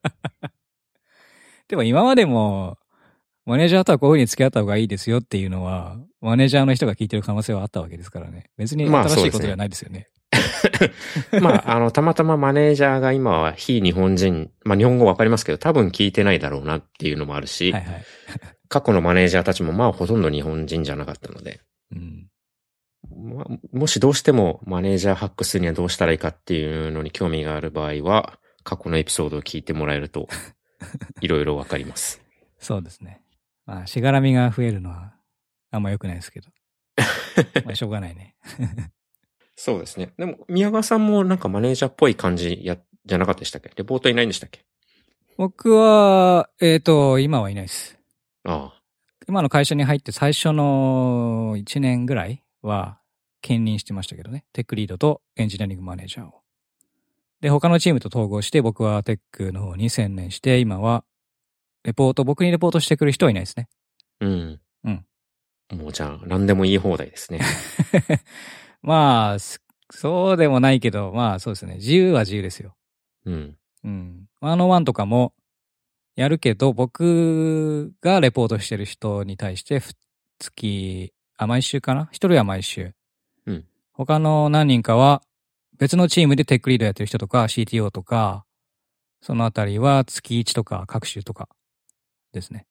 でも今までも、マネージャーとはこういう風に付き合った方がいいですよっていうのは、マネージャーの人が聞いてる可能性はあったわけですからね。別に新しいことではないですよね。 たまたまマネージャーが今は非日本人、日本語わかりますけど、多分聞いてないだろうなっていうのもあるし、 はいはい、 過去のマネージャーたちもほとんど日本人じゃなかったので、 うん、 もしどうしてもマネージャーハックするにはどうしたらいいかっていうのに興味がある場合は、過去のエピソードを聞いてもらえると、いろいろわかります。 そうですね。しがらみが増えるのは、あんま良くないですけど。しょうがないね。 そうですね。でも、宮川さんもなんかマネージャーっぽい感じじゃなかったでしたっけ？レポートいないんでしたっけ？ 僕は、今はいないです。 ああ。 今の会社に入って最初の1年ぐらいは兼任してましたけどね。テックリードとエンジニアリングマネージャーを。で、他のチームと統合して僕はテックの方に専念して、今は僕にレポートしてくる人はいないですね。 うん。 うん。 もうじゃあ、何でも言い放題ですね。 まあ、そうでもないけど、そうですね。自由は自由ですよ。 うん。 うん。1on1とかもやるけど、僕がレポートしてる人に対して、毎週かな？一人は毎週。 うん。 他の何人かは、別のチームでテックリードやってる人とか、CTO とか、そのあたりは月1とか、各週とかですね。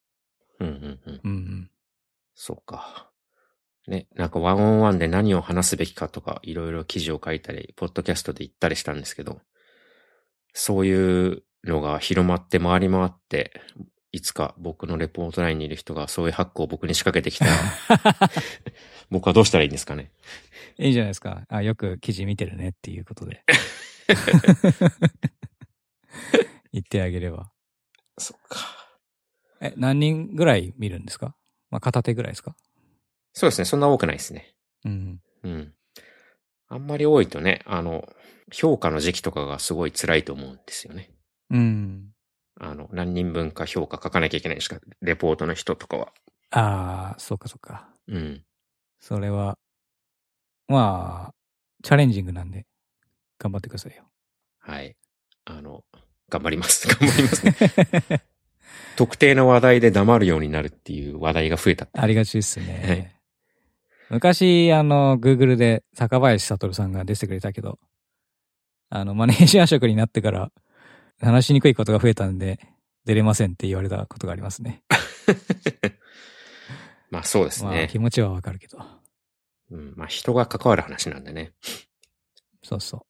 そうか。ね、なんかワンオンワンで何を話すべきかとか、いろいろ記事を書いたり、ポッドキャストで言ったりしたんですけど、そういうのが広まって回り回って、いつか僕のレポートラインにいる人がそういうハックを僕に仕掛けてきたら、僕はどうしたらいいんですかね。 いいじゃないですか。よく記事見てるねっていうことで。言ってあげれば。 そっか。 何人ぐらい見るんですか？片手ぐらいですか？ そうですね。そんな多くないですね。 うん。 うん。あんまり多いとね、評価の時期とかがすごい辛いと思うんですよね。 うん。 何人分か評価書かなきゃいけないんですか、レポートの人とかは。 そうかそうか。 うん。 それは、チャレンジングなんで、頑張ってくださいよ。 はい。頑張ります。頑張りますね。特定の話題で黙るようになるっていう話題が増えた。 ありがちですね。はい、昔、Google で坂林悟さんが出てくれたけど、マネージャー職になってから、話しにくいことが増えたんで、出れませんって言われたことがありますね。 そうですね。 気持ちはわかるけど。 うん、人が関わる話なんでね。 そうそう。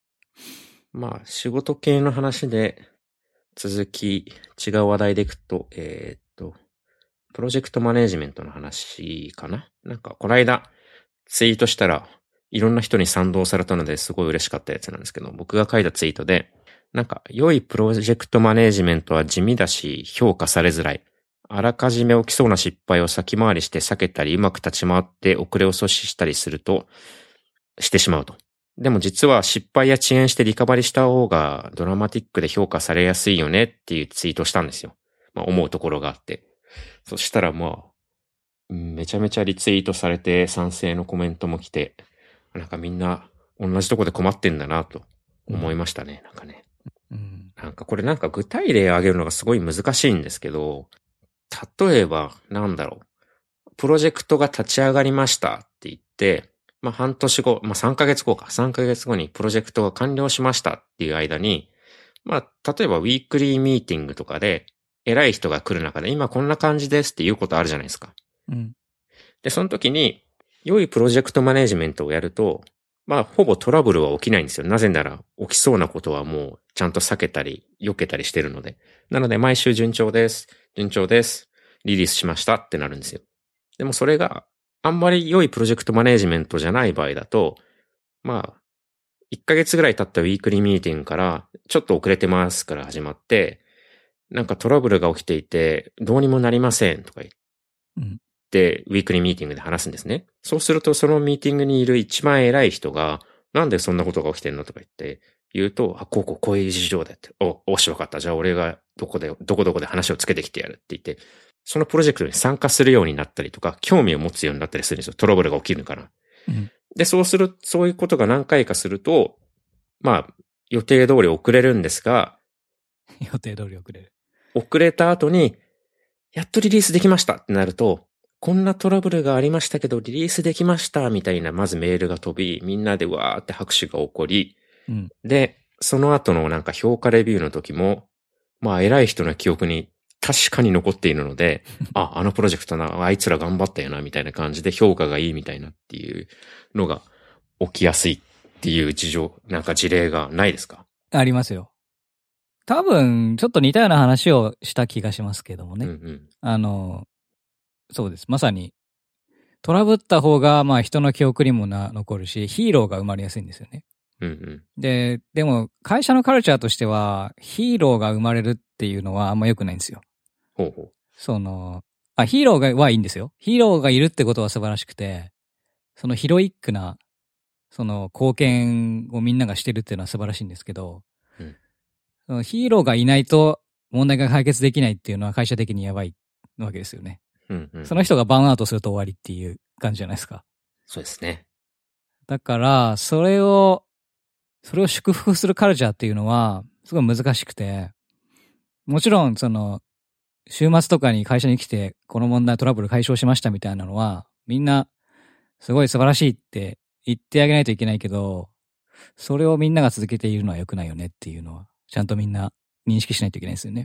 仕事系の話で、続き、違う話題でいくと、プロジェクトマネージメントの話かな？なんか、この間、ツイートしたら、いろんな人に賛同されたのですごい嬉しかったやつなんですけど、僕が書いたツイートで、なんか、良いプロジェクトマネージメントは地味だし、評価されづらい。あらかじめ起きそうな失敗を先回りして避けたり、うまく立ち回って遅れを阻止したりすると、してしまうと。でも実は失敗や遅延してリカバリした方がドラマティックで評価されやすいよねっていうツイートしたんですよ。思うところがあって。そしたらめちゃめちゃリツイートされて賛成のコメントも来て、なんかみんな同じとこで困ってんだなと思いましたね、なんかね。なんかこれなんか具体例を挙げるのがすごい難しいんですけど、例えばプロジェクトが立ち上がりましたって言って、半年後、3ヶ月後にプロジェクトが完了しましたっていう間に、 まあ、例えばウィークリーミーティングとかで、偉い人が来る中で、今こんな感じですっていうことあるじゃないですか。 うん。 で、その時に、良いプロジェクトマネジメントをやると、まあ、ほぼトラブルは起きないんですよ。なぜなら、起きそうなことはもう、ちゃんと避けたり、避けたりしてるので。なので、毎週順調です。順調です。リリースしましたってなるんですよ。でもそれがあんまり良いプロジェクトマネジメントじゃない場合だと、まあ、1ヶ月ぐらい経ったウィークリーミーティングから、ちょっと遅れてますから始まって、なんかトラブルが起きていて、どうにもなりませんとか言って、ウィークリーミーティングで話すんですね。そうするとそのミーティングにいる一番偉い人が、なんでそんなことが起きてんのとか言うと、こういう事情だって。おしわかった。じゃあ俺がどこどこで話をつけてきてやるって言って、そのプロジェクトに参加するようになったりとか、興味を持つようになったりするんですよ。トラブルが起きるから。で、そういうことが何回かすると、まあ、予定通り遅れるんですが、 予定通り遅れる。 遅れた後に、やっとリリースできましたってなると、こんなトラブルがありましたけど、リリースできましたみたいな、まずメールが飛び、みんなでわーって拍手が起こり、で、その後のなんか評価レビューの時も、まあ偉い人の記憶に確かに残っているので、あのプロジェクトな、あいつら頑張ったよな、みたいな感じで評価がいいみたいなっていうのが起きやすいっていうなんか事例がないですか？ ありますよ。多分、ちょっと似たような話をした気がしますけどもね。そうです。まさに、トラブった方が、まあ人の記憶にも残るし、ヒーローが生まれやすいんですよね。でも、会社のカルチャーとしては、ヒーローが生まれるっていうのはあんま良くないんですよ。ヒーローはいいんですよ。ヒーローがいるってことは素晴らしくて、そのヒロイックな、その貢献をみんながしてるっていうのは素晴らしいんですけど、そのヒーローがいないと問題が解決できないっていうのは会社的にやばいわけですよね。その人がバーンアウトすると終わりっていう感じじゃないですか。 そうですね。だから、それを祝福するカルチャーっていうのは、すごい難しくて、もちろん、週末とかに会社に来て、この問題トラブル解消しましたみたいなのは、みんな、すごい素晴らしいって言ってあげないといけないけど、それをみんなが続けているのは良くないよねっていうのは、ちゃんとみんな認識しないといけないですよね。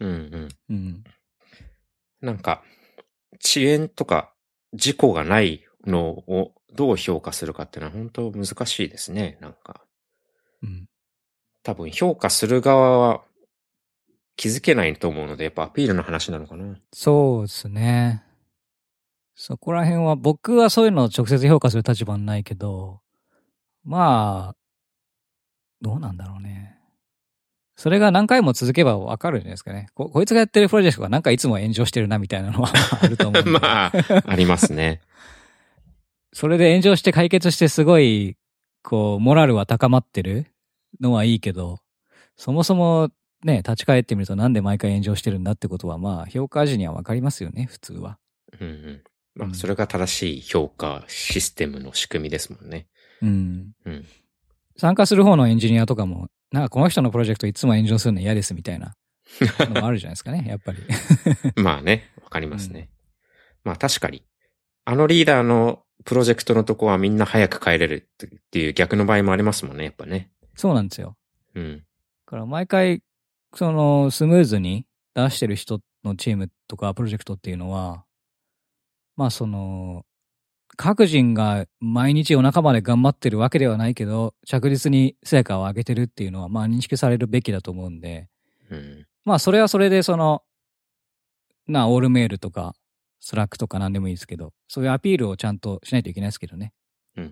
なんか、遅延とか事故がないのをどう評価するかっていうのは本当難しいですね、なんか。多分評価する側は気づけないと思うので、やっぱアピールの話なのかな。 そうですね。そこら辺は、僕はそういうのを直接評価する立場はないけど、まあ、どうなんだろうね。それが何回も続けばわかるんじゃないですかね。こいつがやってるプロジェクトがなんかいつも炎上してるなみたいなのはあると思うんで。 まあ、ありますね。 それで炎上して解決してすごい、モラルは高まってるのはいいけど、そもそもね、立ち返ってみるとなんで毎回炎上してるんだってことはまあ、評価時にはわかりますよね、普通は。 まあ、それが正しい評価システムの仕組みですもんね。 参加する方のエンジニアとかも、なんかこの人のプロジェクトいつも炎上するの嫌ですみたいなのもあるじゃないですかね、やっぱり。 まあね、わかりますね。まあ確かに。あのリーダーのプロジェクトのとこはみんな早く帰れるっていう逆の場合もありますもんね、やっぱね。 そうなんですよ。だから毎回、スムーズに出してる人のチームとかプロジェクトっていうのは、まあ各人が毎日夜中まで頑張ってるわけではないけど、着実に成果を上げてるっていうのは、まあ認識されるべきだと思うんで、まあそれはそれでオールメールとか、スラックとか何でもいいですけど、そういうアピールをちゃんとしないといけないですけどね。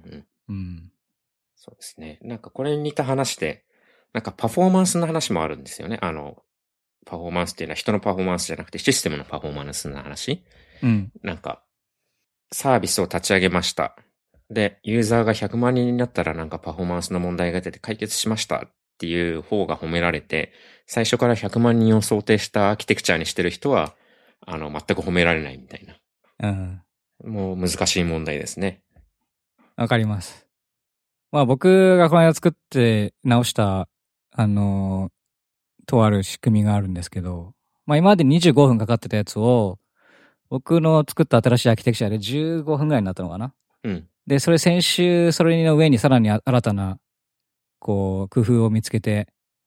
そうですね。なんかこれに似た話で、なんかパフォーマンスの話もあるんですよね。パフォーマンスっていうのは人のパフォーマンスじゃなくてシステムのパフォーマンスの話。なんか、サービスを立ち上げました。で、ユーザーが100万人になったらなんかパフォーマンスの問題が出て解決しましたっていう方が褒められて、最初から100万人を想定したアーキテクチャにしてる人は、全く褒められないみたいな。もう難しい問題ですね。 わかります。まあ僕がこの間作って直した、とある仕組みがあるんですけど、まあ今まで25分かかってたやつを、僕の作った新しいアーキテクチャで15分ぐらいになったのかな。で、先週、それの上にさらに新たな、工夫を見つけて、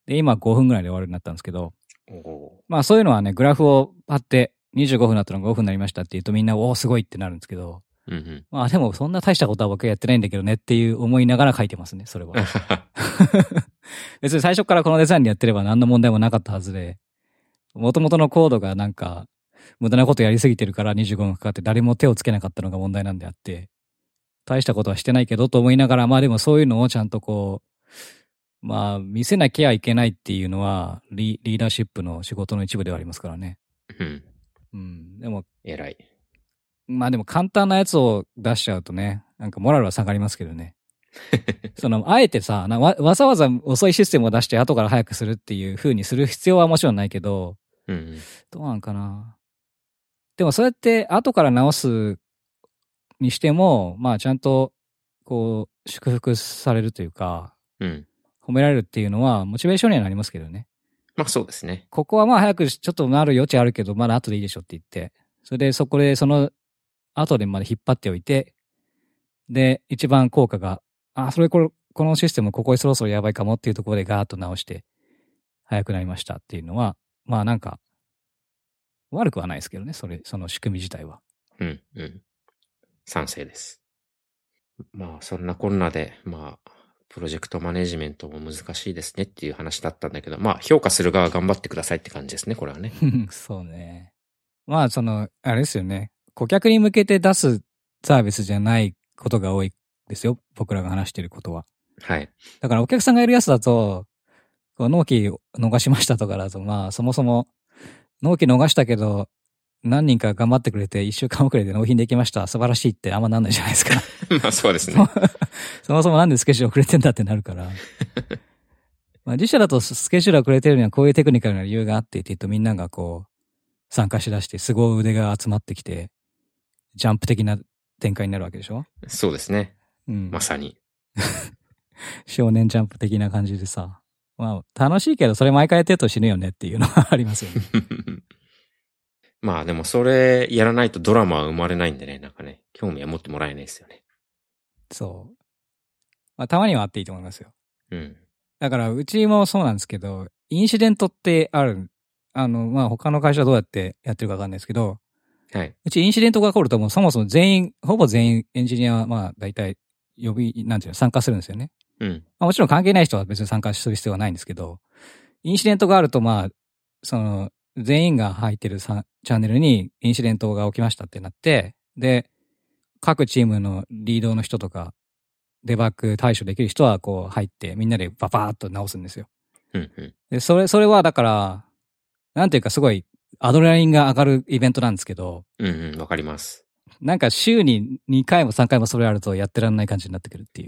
で、今5分ぐらいで終わるようになったんですけど、まあそういうのはね、グラフを貼って25分だったのが5分になりましたって言うとみんな、おーすごいってなるんですけど、 うんうん、 まあでもそんな大したことは僕はやってないんだけどねっていう思いながら書いてますね、それは。別に最初からこのデザインでやってれば何の問題もなかったはずで、元々のコードがなんか無駄なことやりすぎてるから25分かかって誰も手をつけなかったのが問題なんであって、大したことはしてないけどと思いながら、まあでもそういうのをちゃんとこう、まあ見せなきゃいけないっていうのはリーダーシップの仕事の一部ではありますからね。 うん。 うん。でも、 偉い。 まあでも簡単なやつを出しちゃうとね、なんかモラルは下がりますけどね。あえてさ、わざわざ遅いシステムを出して後から早くするっていう風にする必要はもちろんないけど、 うん、 どうなんかな。でもそうやって後から直すにしても、まあちゃんと、こう、祝福されるというか、 うん。 褒められるっていうのは、モチベーションにはなりますけどね。 まあそうですね。 ここはまあ早くちょっとなる余地あるけど、まだ後でいいでしょって言って、それでそこでその後でまで引っ張っておいて、で、一番効果が、このシステムここでそろそろやばいかもっていうところでガーッと直して、早くなりましたっていうのは、まあなんか、悪くはないですけどね、その仕組み自体は。 うん、うん。賛成です。まあそんなこんなで、まあ、プロジェクトマネジメントも難しいですねっていう話だったんだけど、まあ評価する側頑張ってくださいって感じですね、これはね。 そうね。まああれですよね。顧客に向けて出すサービスじゃないことが多いですよ。僕らが話してることは。 はい。 だからお客さんがやるやつだと、納期逃しましたとかだと、まあそもそも納期逃したけど、何人か頑張ってくれて1週間遅れで納品できました。素晴らしいってあんまなんないじゃないですか。 まあそうですね。 そもそもなんでスケジュール遅れてんだってなるから。まあ自社だとスケジュール遅れてるにはこういうテクニカルな理由があってって言うとみんながこう参加しだして凄腕が集まってきて、ジャンプ的な展開になるわけでしょ？ そうですね。 うん。 まさに。 少年ジャンプ的な感じでさ。まあ楽しいけどそれ毎回やってると死ぬよねっていうのはありますよね。 まあでもそれやらないとドラマは生まれないんでね、なんかね、興味は持ってもらえないですよね。 そう。まあたまにはあっていいと思いますよ。 うん。 だからうちもそうなんですけど、インシデントってある。まあ他の会社はどうやってやってるかわかんないですけど、 はい。 うちインシデントが起こるともうそもそもほぼ全員エンジニアはまあ大体参加するんですよね。 うん。 まあもちろん関係ない人は別に参加する必要はないんですけど、インシデントがあるとまあ、全員が入ってるチャンネルにインシデントが起きましたってなって、で、各チームのリードの人とか、デバッグ対処できる人はこう入ってみんなでババーっと直すんですよ。 うんうん。 で、それはだから、なんていうかすごいアドレナリンが上がるイベントなんですけど、 うんうん、わかります。 なんか週に2回も3回もそれあるとやってらんない感じになってくるっていう。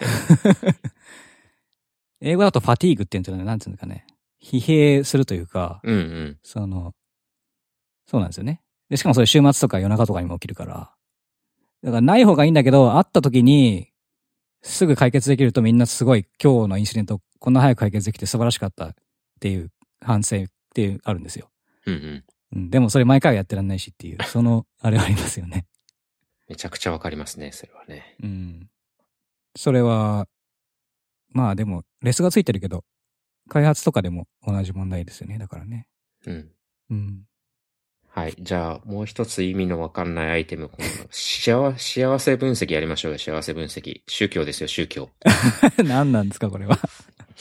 英語だとファティーグって言うんですよね。なんていうんですかね。疲弊するというか、 うんうん。 そうなんですよね。で、しかもそれ週末とか夜中とかにも起きるから。だからない方がいいんだけど、会った時に、すぐ解決できるとみんなすごい今日のインシデントこんな早く解決できて素晴らしかったっていう反省っていうあるんですよ。 うんうん。 でもそれ毎回はやってらんないしっていう、あれはありますよね。 めちゃくちゃわかりますね、それはね。 うん。それは、まあでも、レスがついてるけど、開発とかでも同じ問題ですよね。だからね。 うん。 うん。 はい。じゃあ、もう一つ意味のわかんないアイテム、幸せ分析やりましょうよ、幸せ分析。宗教ですよ、宗教。 何なんですか、これは。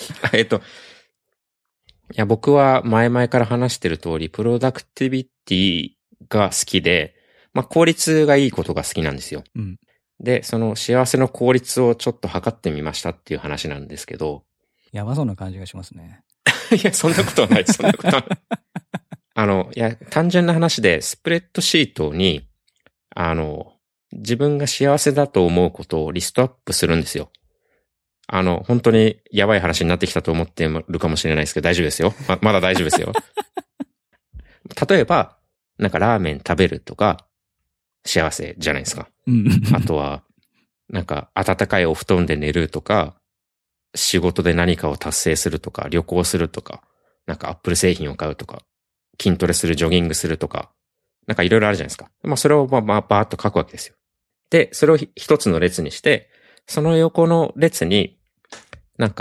いや、僕は前々から話してる通り、プロダクティビティが好きで、まあ、効率がいいことが好きなんですよ。 うん。 で、その幸せの効率をちょっと測ってみましたっていう話なんですけど。 やばそうな感じがしますね。 いや、そんなことはない、そんなことはない。いや、単純な話で、スプレッドシートに、自分が幸せだと思うことをリストアップするんですよ。本当にやばい話になってきたと思ってるかもしれないですけど、大丈夫ですよ。まだ大丈夫ですよ。例えば、なんかラーメン食べるとか、幸せじゃないですか。 うん。 あとは、なんか暖かいお布団で寝るとか、仕事で何かを達成するとか、旅行するとか、なんかアップル製品を買うとか、筋トレする、ジョギングするとか、なんかいろいろあるじゃないですか。まあそれをバーっと書くわけですよ。で、それを一つの列にして、その横の列に、なんか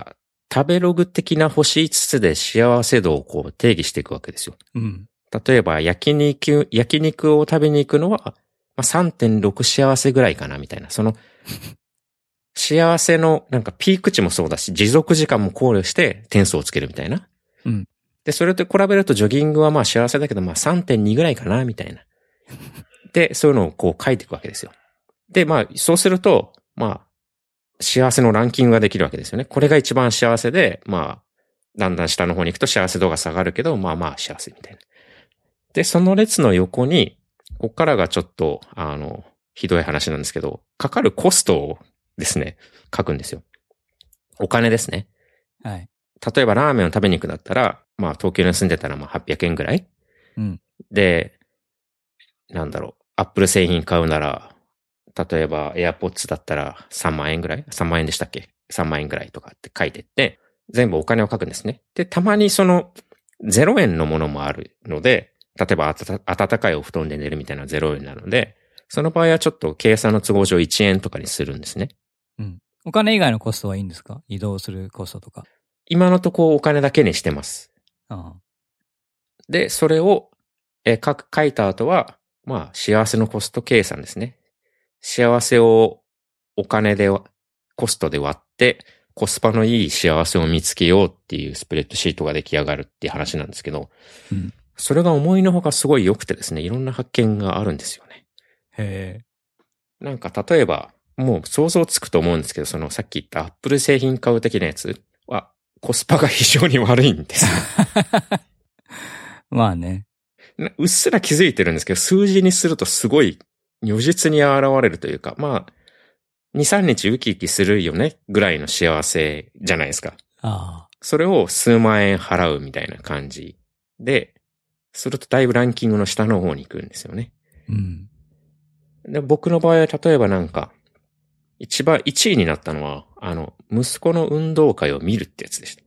食べログ的な星5つで幸せ度をこう定義していくわけですよ。 うん。 例えば焼肉を食べに行くのは、まあ、3.6 幸せぐらいかなみたいな。その、幸せのなんかピーク値もそうだし、持続時間も考慮して点数をつけるみたいな。 うん。 で、それと比べるとジョギングはまあ幸せだけど、まあ 3.2 ぐらいかなみたいな。で、そういうのをこう書いていくわけですよ。で、まあ、そうすると、まあ、幸せのランキングができるわけですよね。これが一番幸せで、まあ、だんだん下の方に行くと幸せ度が下がるけど、まあまあ幸せみたいな。で、その列の横に、ここからがちょっと、ひどい話なんですけど、かかるコストをですね、書くんですよ。お金ですね。 はい。 例えばラーメンを食べに行くんだったら、まあ東京に住んでたらまあ800円ぐらい。 うん。 で、なんだろう、アップル製品買うなら、例えば AirPods だったら3万円ぐらい ?3 万円でしたっけ ?3 万円ぐらいとかって書いてって、全部お金を書くんですね。で、たまにその0円のものもあるので、例えば暖かいお布団で寝るみたいな0円なので、その場合はちょっと計算の都合上1円とかにするんですね。 うん。お金以外のコストはいいんですか？移動するコストとか。 今のところお金だけにしてます。 ああ。 で、それを書いた後は、まあ幸せのコスト計算ですね。幸せをお金で、コストで割って、コスパのいい幸せを見つけようっていうスプレッドシートが出来上がるっていう話なんですけど、 うん、 それが思いのほかすごい良くてですね、いろんな発見があるんですよね。 へえ。なんか例えば、もう想像つくと思うんですけど、そのさっき言ったアップル製品買う的なやつは、コスパが非常に悪いんですよ。 まあね。 うっすら気づいてるんですけど、数字にするとすごい如実に現れるというか、まあ、2、3日ウキウキするよねぐらいの幸せじゃないですか。 ああ。 それを数万円払うみたいな感じで、するとだいぶランキングの下の方に行くんですよね。 うん。 で、僕の場合は例えばなんか、一番1位になったのは、息子の運動会を見るってやつでした。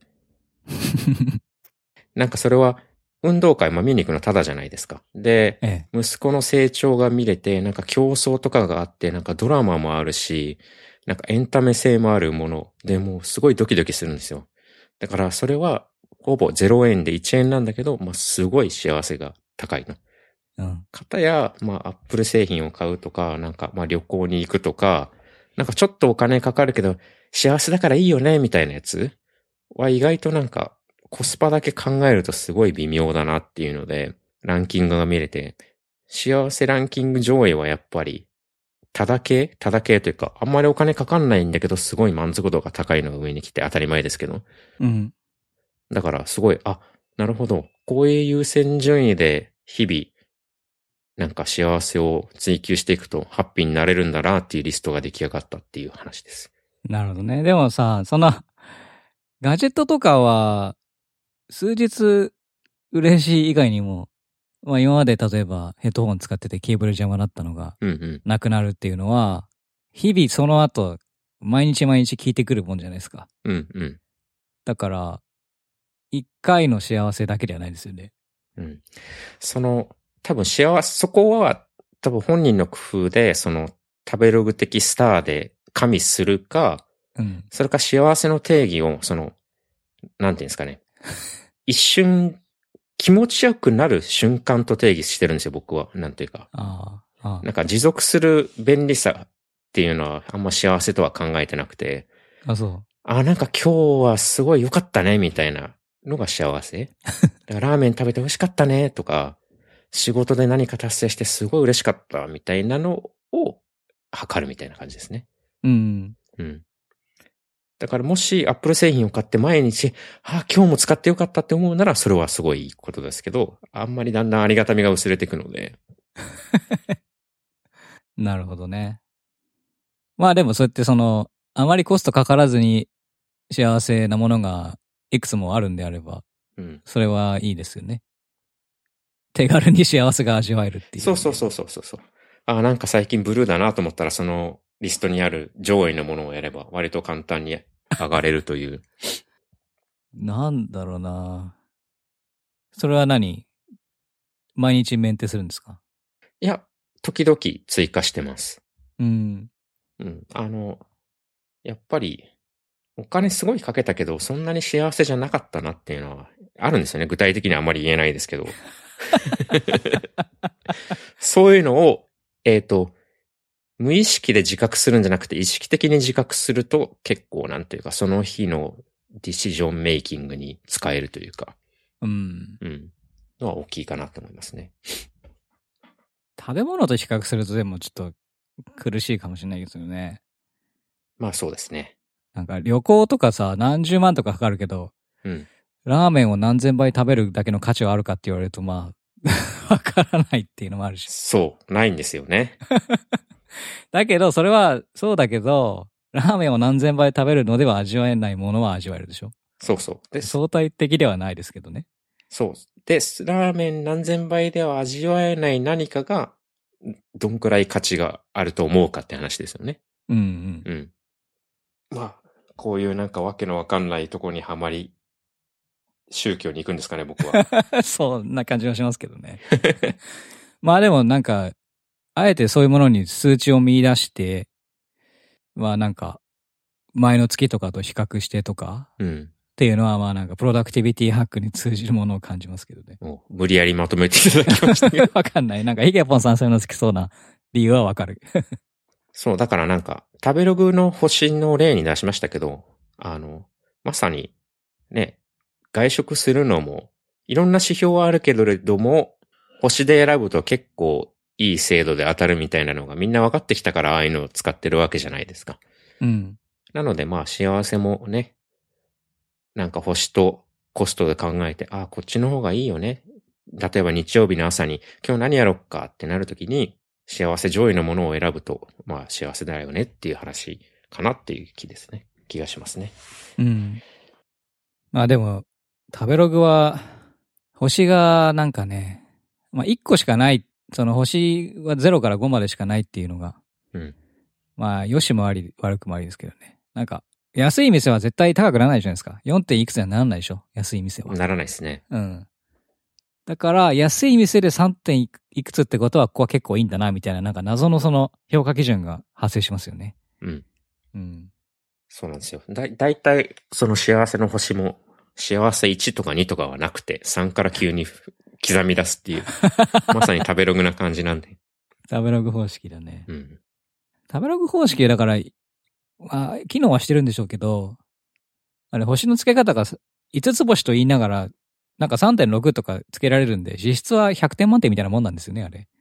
なんかそれは、運動会、まあ見に行くのただじゃないですか。で、息子の成長が見れて、なんか競争とかがあって、なんかドラマもあるし、なんかエンタメ性もあるもので、もうすごいドキドキするんですよ。だからそれは、ほぼ0円で1円なんだけど、まあすごい幸せが高いの。 うん。 かたや、まあアップル製品を買うとか、なんかまあ旅行に行くとか、なんかちょっとお金かかるけど、幸せだからいいよね、みたいなやつは意外となんか、コスパだけ考えるとすごい微妙だなっていうので、ランキングが見れて、幸せランキング上位はやっぱり、ただ系というか、あんまりお金かかんないんだけど、すごい満足度が高いのが上に来て当たり前ですけど。 うん。 だからすごい、なるほど。こういう優先順位で日々、なんか幸せを追求していくとハッピーになれるんだなっていうリストが出来上がったっていう話です。 なるほどね。でもさ、その、ガジェットとかは、数日嬉しい以外にも、まあ今まで例えばヘッドホン使っててケーブル邪魔だったのが、なくなるっていうのは、日々その後、毎日毎日聞いてくるもんじゃないですか。 うんうん。 だから、一回の幸せだけではないですよね。 うん。多分そこは多分本人の工夫で、食べログ的スターで加味するか、 うん。 それか幸せの定義を、なんていうんですかね。一瞬、気持ちよくなる瞬間と定義してるんですよ、僕は。なんていうか。なんか持続する便利さっていうのはあんま幸せとは考えてなくて。 そう。 なんか今日はすごい良かったね、みたいなのが幸せ。だからラーメン食べて美味しかったね、とか、仕事で何か達成してすごい嬉しかった、みたいなのを測るみたいな感じですね。 うん。 うん。だからもし Apple 製品を買って毎日、今日も使ってよかったって思うならそれはすごいいいことですけど、あんまりだんだんありがたみが薄れていくので。 なるほどね。まあでもそうやってあまりコストかからずに幸せなものがいくつもあるんであれば、 うん。 それはいいですよね。手軽に幸せが味わえるっていう。 そう。なんか最近ブルーだなと思ったらそのリストにある上位のものをやれば割と簡単に上がれるという。 なんだろうな。それは毎日メンテするんですか？ いや、時々追加してます。 うん。 うん。やっぱりお金すごいかけたけど、そんなに幸せじゃなかったなっていうのはあるんですよね。具体的にはあまり言えないですけど。そういうのを、無意識で自覚するんじゃなくて意識的に自覚すると結構なんていうかその日のディシジョンメイキングに使えるというか。うん。のは大きいかなと思いますね。 食べ物と比較するとでもちょっと苦しいかもしれないですよね。 まあそうですね。 なんか旅行とかさ、何十万とかかかるけど、ラーメンを何千倍食べるだけの価値はあるかって言われるとまあ、わからないっていうのもあるし。 そう、ないんですよね。 だけど、それは、そうだけど、ラーメンを何千倍食べるのでは味わえないものは味わえるでしょ？ そうそう。 で相対的ではないですけどね。 そう。で、ラーメン何千倍では味わえない何かが、どんくらい価値があると思うかって話ですよね。まあ、こういうなんかわけのわかんないとこにはまり、宗教に行くんですかね、僕は。 そんな感じがしますけどね。まあでもなんか、あえてそういうものに数値を見出して、まあなんか、前の月とかと比較してとか、っていうのはまあなんかプロダクティビティハックに通じるものを感じますけどね。 無理やりまとめていただきましたけど。 わかんない。なんかヒゲポンさんそういうの好きそうな理由はわかる。 そう、だからなんか、食べログの星の例に出しましたけど、まさに、ね、外食するのも、いろんな指標はあるけれども、星で選ぶと結構いい精度で当たるみたいなのがみんな分かってきたからああいうのを使ってるわけじゃないですか。なのでまあ幸せもね、なんか星とコストで考えて、ああ、こっちの方がいいよね。例えば日曜日の朝に今日何やろっかってなるときに、幸せ上位のものを選ぶと、まあ幸せだよねっていう話かなっていう気がしますね。 まあでも、食べログは、星がなんかね、まあ1個しかない、その星は0から5までしかないっていうのが、まあ良しもあり悪くもありですけどね。なんか、安い店は絶対高くならないじゃないですか。4. 点いくつにはならないでしょ、安い店は。 ならないですね。 だから、安い店で 3. 点いくつってことは、ここは結構いいんだな、みたいな、なんか謎のその評価基準が発生しますよね。 そうなんですよ。だいたい、その幸せの星も、幸せ1とか2とかはなくて、3から9に刻み出すっていう、まさに食べログな感じなんで。 食べログ方式だね。食べログ方式だから、まあ、機能はしてるんでしょうけど、あれ、星の付け方が5つ星と言いながら、なんか 3.6 とか付けられるんで、実質は100点満点みたいなもんなんですよね、あれ。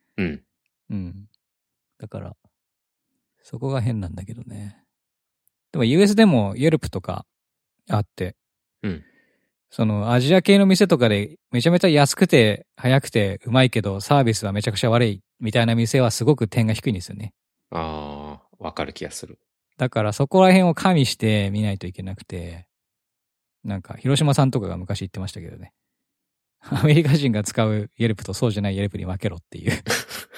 だから、そこが変なんだけどね。でも US でも Yelp とかあって、そのアジア系の店とかでめちゃめちゃ安くて早くてうまいけどサービスはめちゃくちゃ悪いみたいな店はすごく点が低いんですよね。 ああ、わかる気がする。 だからそこら辺を加味して見ないといけなくて、なんか広島さんとかが昔言ってましたけどね。アメリカ人が使うYelpとそうじゃないYelpに分けろっていう。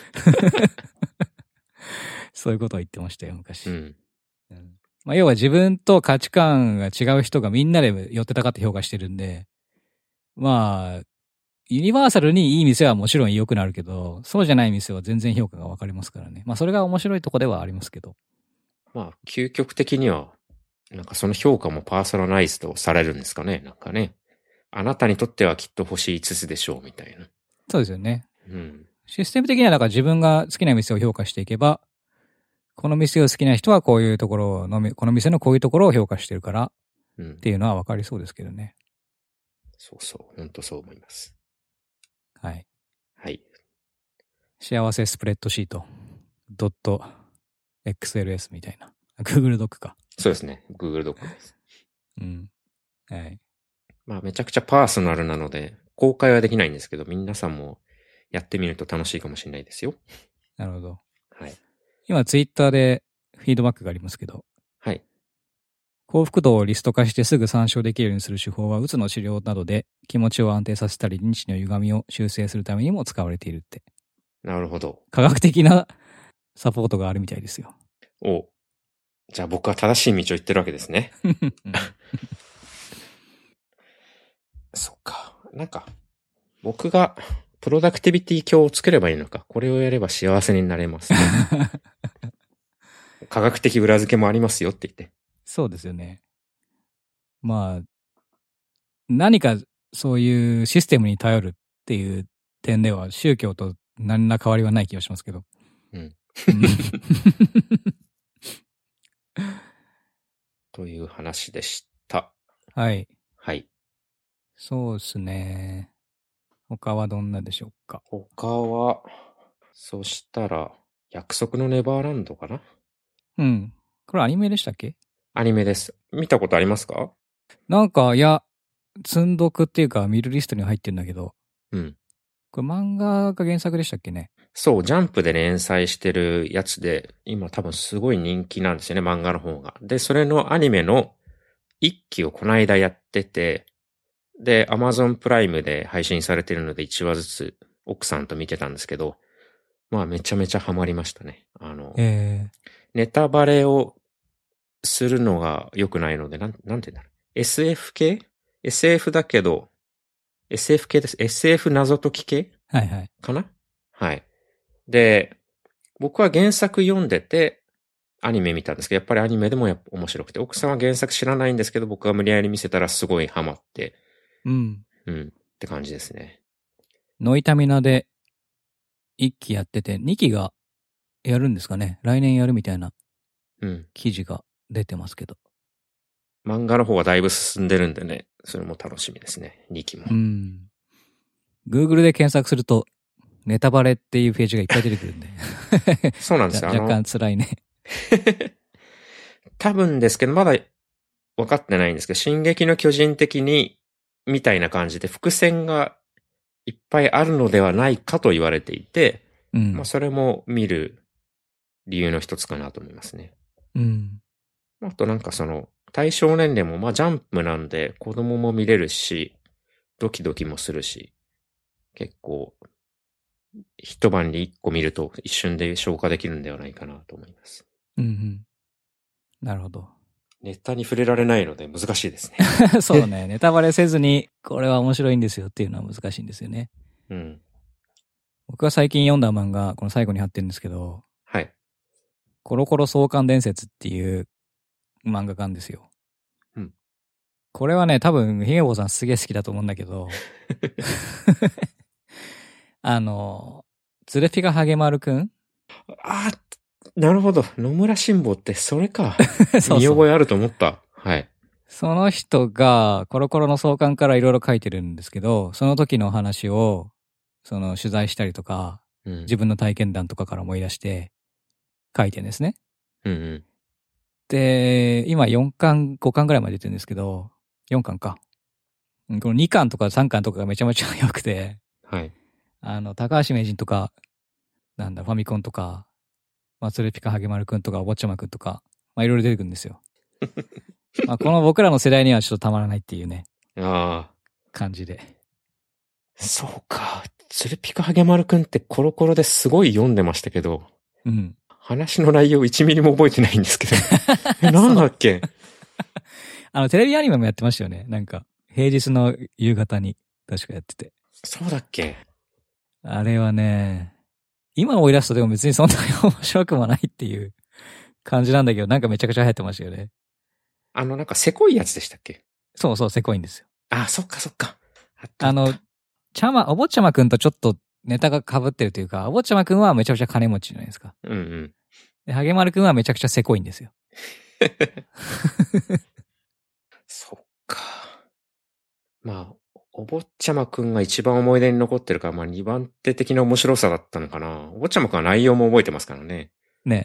そういうことを言ってましたよ、昔。まあ、要は自分と価値観が違う人がみんなで寄ってたかって評価してるんで、まあ、ユニバーサルにいい店はもちろん良くなるけど、そうじゃない店は全然評価が分かりますからね。まあそれが面白いとこではありますけど。 まあ、究極的には、なんかその評価もパーソナライズドされるんですかね、なんかね。あなたにとってはきっと星5つでしょう、みたいな。 そうですよね。システム的にはだから自分が好きな店を評価していけば、この店を好きな人はこういうところの、この店のこういうところを評価してるから、っていうのは分かりそうですけどね。 そうそう、本当そう思います。 はい。 はい。 幸せスプレッドシート、ドット、XLS みたいな。Google ドックか。 そうですね。Google ドックです。 はい。 まあめちゃくちゃパーソナルなので、公開はできないんですけど、皆さんもやってみると楽しいかもしれないですよ。 なるほど。 はい。 今ツイッターでフィードバックがありますけど。 はい。 幸福度をリスト化してすぐ参照できるようにする手法は、うつの治療などで気持ちを安定させたり、認知の歪みを修正するためにも使われているって。 なるほど。 科学的なサポートがあるみたいですよ。 じゃあ僕は正しい道を行ってるわけですね。そっか。なんか、僕がプロダクティビティ表を作ればいいのか。これをやれば幸せになれます、ね。科学的裏付けもありますよって言って。 そうですよね。 まあ、何かそういうシステムに頼るっていう点では宗教と何ら変わりはない気がしますけど。 うん。という話でした。 はい。 はい。 そうですね。他はどんなでしょうか。 他は、そしたら、約束のネバーランドかな？ うん。これアニメでしたっけ？ アニメです。見たことありますか？ なんか、いや、積読っていうか見るリストに入ってるんだけど。 うん。 これ漫画が原作でしたっけね？ そう、ジャンプで連載してるやつで、今多分すごい人気なんですよね、漫画の方が。で、それのアニメの一期をこの間やってて、で、Amazon プライムで配信されてるので1話ずつ奥さんと見てたんですけど、まあめちゃめちゃハマりましたね。ネタバレをするのが良くないので、なんて言うんだろう。SF 系？ SF だけど、SF 系です。SF 謎解き系？ はいはい。 かな？はい。で、僕は原作読んでて、アニメ見たんですけど、やっぱりアニメでも面白くて、奥さんは原作知らないんですけど、僕が無理やり見せたらすごいハマって、 うん。 うん、って感じですね。 ノイタミナで1期やってて、2期がやるんですかね？来年やるみたいな記事が出てますけど。 漫画の方がだいぶ進んでるんでね、それも楽しみですね、2期も。 Google で検索すると、ネタバレっていうページがいっぱい出てくるんで。 そうなんですよ。 若干辛いね。 多分ですけど、まだ分かってないんですけど、進撃の巨人的に、みたいな感じで伏線がいっぱいあるのではないかと言われていて、まあそれも見る理由の一つかなと思いますね。あとなんかその、対象年齢もまあジャンプなんで子供も見れるし、ドキドキもするし、結構、一晩に一個見ると一瞬で消化できるんではないかなと思います。 なるほど。 ネタに触れられないので難しいですね。そうね。ネタバレせずに、これは面白いんですよっていうのは難しいんですよね。僕が最近読んだ漫画、この最後に貼ってるんですけど、 はい。 コロコロ創刊伝説っていう漫画があるんですよ。これはね、多分、ヒゲボーさんすげえ好きだと思うんだけど、ツレピカハゲマルくん？ あ、なるほど。野村新坊ってそれか。見覚えあると思った。はい。 その人がコロコロの創刊からいろいろ書いてるんですけど、その時の話を、取材したりとか、自分の体験談とかから思い出して書いてるんですね。で、今4巻、5巻ぐらいまで出てるんですけど、4巻か。この2巻とか3巻とかがめちゃめちゃ良くて、 はい。 高橋名人とか、ファミコンとか、ツレピカハゲマルくんとか、お坊ちゃまくんとか、いろいろ出てくるんですよ。この僕らの世代にはちょっとたまらないっていうね。感じで。 そうか。ツレピカハゲマルくんってコロコロですごい読んでましたけど、話の内容1ミリも覚えてないんですけど。なんだっけテレビアニメもやってましたよね。なんか、平日の夕方に確かやってて。 そうだっけ？ あれはね、今思い出すとでも別にそんなに面白くもないっていう感じなんだけど、なんかめちゃくちゃ流行ってましたよね。 なんかせこいやつでしたっけ？ そうそう、せこいんですよ。 そっかそっか。 お坊ちゃまくんとちょっとネタが被ってるというか、お坊ちゃまくんはめちゃくちゃ金持ちじゃないですか。で、ハゲマルくんはめちゃくちゃせこいんですよ。 そっか。まあ、お坊ちゃまくんが一番思い出に残ってるから、2番手的な面白さだったのかな。お坊ちゃまくんは内容も覚えてますからね。 ね。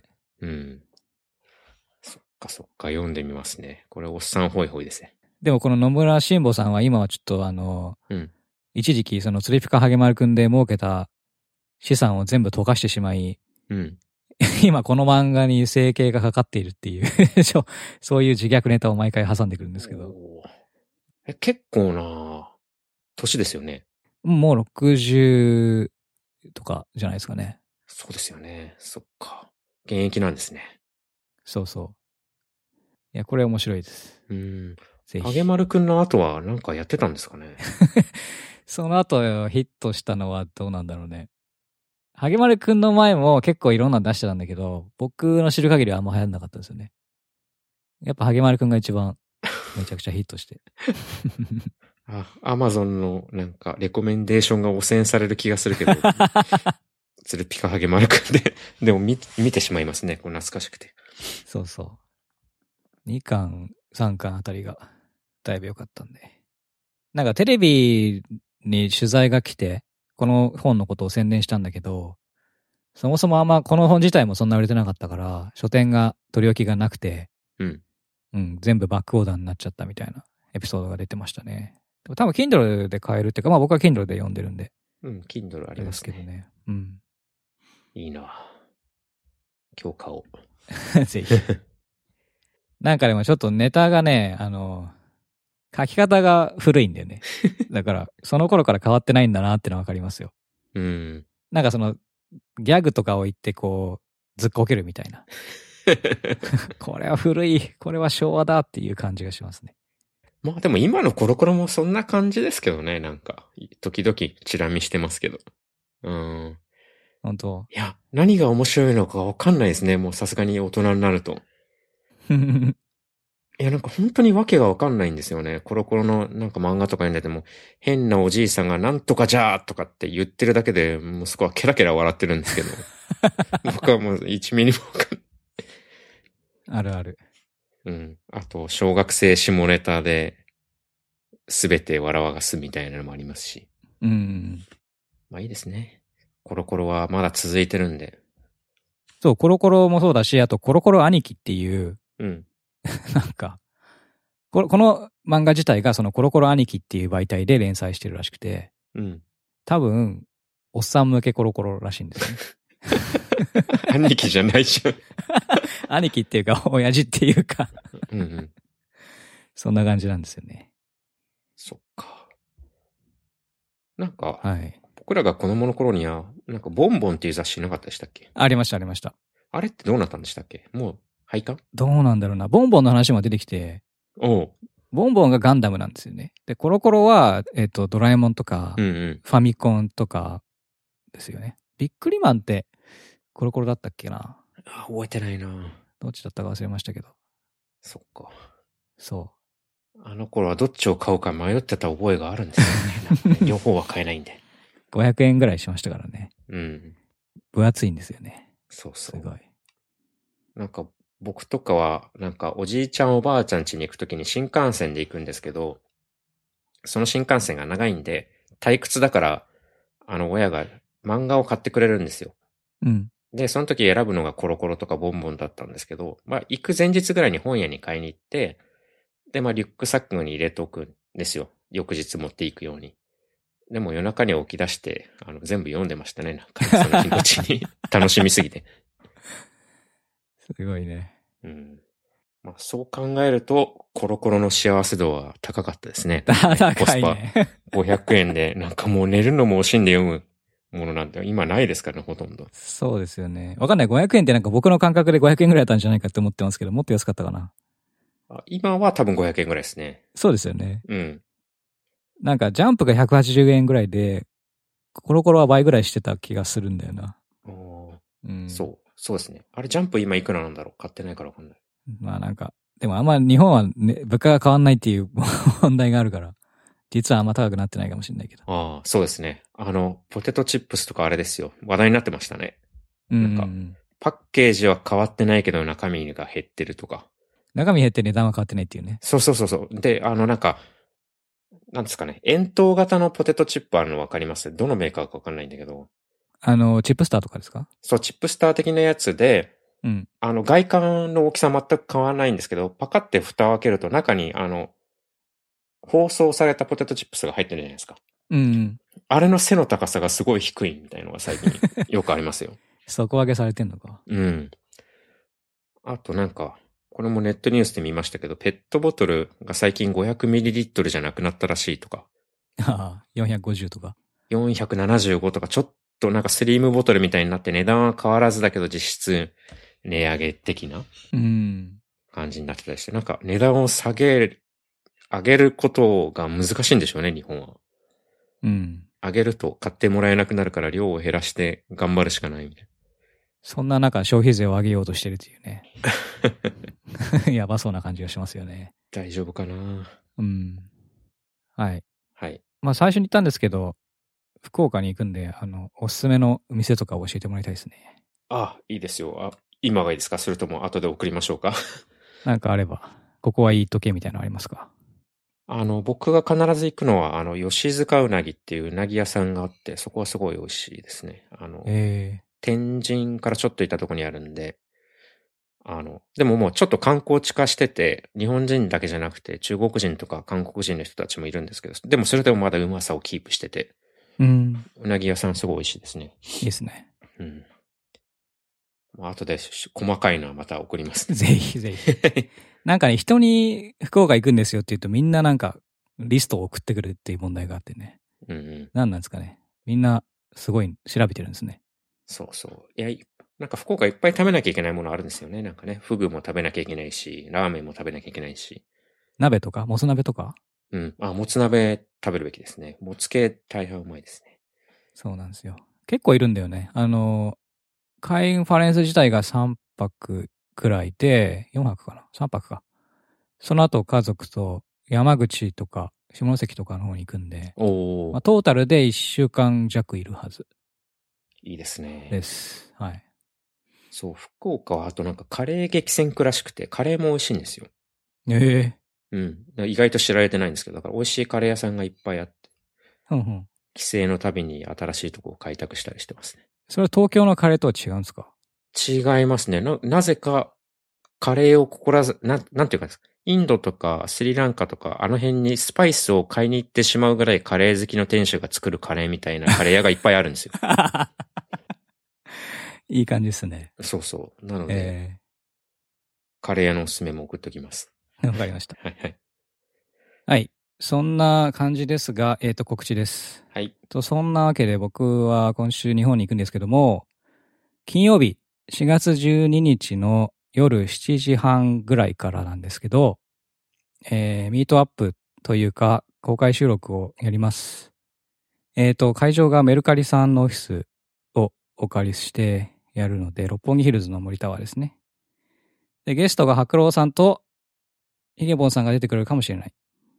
そっかそっか、読んでみますね。これおっさんホイホイですね。 でもこの野村慎吾さんは今はちょっと一時期そのツレピカハゲマルくんで儲けた資産を全部溶かしてしまい、今この漫画に生計がかかっているっていうそういう自虐ネタを毎回挟んでくるんですけど。 結構な年ですよね。 もう60とかじゃないですかね。 そうですよね。そっか。現役なんですね。 そうそう。いや、これ面白いです。 ぜひ。ハゲマルくんの後はなんかやってたんですかね。 その後ヒットしたのはどうなんだろうね。ハゲマルくんの前も結構いろんなの出してたんだけど、僕の知る限りはあんま流行んなかったですよね。やっぱハゲマルくんが一番めちゃくちゃヒットして。 アマゾンのなんかレコメンデーションが汚染される気がするけど、ツルピカハゲマルくんで、でも見てしまいますね、こう懐かしくて。 そうそう。2巻、3巻あたりがだいぶ良かったんで。なんかテレビに取材が来て、この本のことを宣伝したんだけど、そもそもあんまこの本自体もそんな売れてなかったから、書店が取り置きがなくて、全部バックオーダーになっちゃったみたいなエピソードが出てましたね。でも多分 Kindle で買えるっていうか、まあ僕は Kindle で読んでるんで。 Kindle ありますけどね。 いいな今日買おう。ぜひ。なんかでもちょっとネタがね、書き方が古いんだよね。だから、その頃から変わってないんだなってのはわかりますよ。なんかその、ギャグとかを言ってこう、ずっこけるみたいな。これは古い、これは昭和だっていう感じがしますね。 まあでも今のコロコロもそんな感じですけどね、なんか。時々チラ見してますけど。 本当？ いや、何が面白いのかわかんないですね、もうさすがに大人になると。いや、なんか本当にわけがわかんないんですよね。コロコロのなんか漫画とか読んでても、変なおじいさんがなんとかじゃーとかって言ってるだけで、息子はケラケラ笑ってるんですけど。僕はもう1ミリもわかんない。 あるある。 あと、小学生下ネタで、すべて笑わがすみたいなのもありますし。まあいいですね。コロコロはまだ続いてるんで。 そう、コロコロもそうだし、あとコロコロ兄貴っていう、なんか、この漫画自体がそのコロコロ兄貴っていう媒体で連載してるらしくて、多分、おっさん向けコロコロらしいんですね。 兄貴じゃないじゃん。 兄貴っていうか、親父っていうかそんな感じなんですよね。 そっか。なんか、僕らが子供の頃には、なんかボンボンっていう雑誌なかったでしたっけ？ ありました、ありました。 あれってどうなったんでしたっけ？もう廃刊？ どうなんだろうな。ボンボンの話も出てきて、ボンボンがガンダムなんですよね。で、コロコロは、ドラえもんとか、ファミコンとかですよね。ビックリマンってコロコロだったっけな。 覚えてないな。 どっちだったか忘れましたけど。 そっか。 そう。 あの頃はどっちを買うか迷ってた覚えがあるんですよね。両方は買えないんで。 500円ぐらいしましたからね。分厚いんですよね。 そうそう。 すごい。 なんか僕とかは、なんかおじいちゃんおばあちゃん家に行くときに新幹線で行くんですけど、その新幹線が長いんで、退屈だから、親が漫画を買ってくれるんですよ。で、その時選ぶのがコロコロとかボンボンだったんですけど、まあ、行く前日ぐらいに本屋に買いに行って、で、まあ、リュックサックに入れておくんですよ。翌日持っていくように。でも夜中に起き出して、全部読んでましたね。なんか、その日のうちに。楽しみすぎて。 すごいね。 まあ、そう考えると、コロコロの幸せ度は高かったですね。 高いね。 コスパ500円で、なんかもう寝るのも惜しんで読むものなんて今ないですからね、ほとんど。 そうですよね。わかんない。500円ってなんか僕の感覚で500円ぐらいだったんじゃないかって思ってますけど、もっと安かったかな。 今は多分500円ぐらいですね。 そうですよね。なんかジャンプが180円ぐらいで、コロコロは倍ぐらいしてた気がするんだよな。 そうですね。あれジャンプ今いくらなんだろう？買ってないからわかんない。 まあなんか、でもあんま日本はね、物価が変わんないっていう問題があるから、実はあんま高くなってないかもしれないけど。 そうですね。ポテトチップスとかあれですよ。話題になってましたね。なんか、パッケージは変わってないけど中身が減ってるとか。 中身減って値段は変わってないっていうね。 そう。で、なんか、なんですかね。円筒型のポテトチップあるのわかります？どのメーカーかわかんないんだけど。 チップスターとかですか？ そう、チップスター的なやつで、外観の大きさ全く変わらないんですけど、パカって蓋を開けると中に、包装されたポテトチップスが入ってるじゃないですか。あれの背の高さがすごい低いみたいのが最近よくありますよ。 底上げされてんのか。 あとなんか、これもネットニュースで見ましたけど、ペットボトルが最近 500ml じゃなくなったらしいとか。 450とか。 475とか、ちょっとなんかスリムボトルみたいになって値段は変わらずだけど実質値上げ的な感じになってたりして、なんか値段を上げることが難しいんでしょうね、日本は。上げると買ってもらえなくなるから量を減らして頑張るしかないみたいな。 そんな中消費税を上げようとしてるというね。やばそうな感じがしますよね。 大丈夫かな。 うん。はい。 はい。 まあ最初に言ったんですけど、福岡に行くんで、おすすめの店とか教えてもらいたいですね。 あ、いいですよ。今がいいですか？それとも後で送りましょうか？ なんかあれば、ここはいい時計みたいなのありますか？ 僕が必ず行くのは、吉塚うなぎっていううなぎ屋さんがあって、そこはすごい美味しいですね。天神からちょっと行ったとこにあるんで、でももうちょっと観光地化してて、日本人だけじゃなくて中国人とか韓国人の人たちもいるんですけど、でもそれでもまだうまさをキープしてて、うなぎ屋さんすごい美味しいですね。 いいですね。 うん。後で細かいのはまた送ります、 ね。ぜひぜひ。なんかね、人に福岡行くんですよって言うとみんななんかリストを送ってくるっていう問題があってね。何なんですかね。みんなすごい調べてるんですね。 そうそう。いや、なんか福岡いっぱい食べなきゃいけないものあるんですよね。なんかね、フグも食べなきゃいけないし、ラーメンも食べなきゃいけないし。 鍋とかもつ鍋とか？ うん。もつ鍋食べるべきですね。もつ系大変うまいですね。 そうなんですよ。結構いるんだよね。会員ファレンス自体が3泊くらいで、4泊かな ?3 泊か。その後家族と山口とか下関とかの方に行くんで、まあ、トータルで1週間弱いるはず。 いいですね。 です。はい。 そう、福岡はあとなんかカレー激戦区らしくて、カレーも美味しいんですよ。 うん。 意外と知られてないんですけど、だから美味しいカレー屋さんがいっぱいあって、帰省のたびに新しいとこを開拓したりしてますね。 それは東京のカレーとは違うんですか？ 違いますね。なぜか、カレーをなんていうか、インドとかスリランカとか、あの辺にスパイスを買いに行ってしまうぐらいカレー好きの店主が作るカレーみたいなカレー屋がいっぱいあるんですよ。 いい感じですね。 そうそう。なので、カレー屋のおすすめも送っときます。 わかりました。 はいはい。 はい。そんな感じですが、告知です。 はい。 そんなわけで僕は今週日本に行くんですけども、金曜日4月12日の夜7時半ぐらいからなんですけど、ミートアップというか公開収録をやります。会場がメルカリさんのオフィスをお借りしてやるので、六本木ヒルズの森タワーですね。で、ゲストが白郎さんとヒゲボンさんが出てくれるかもしれない。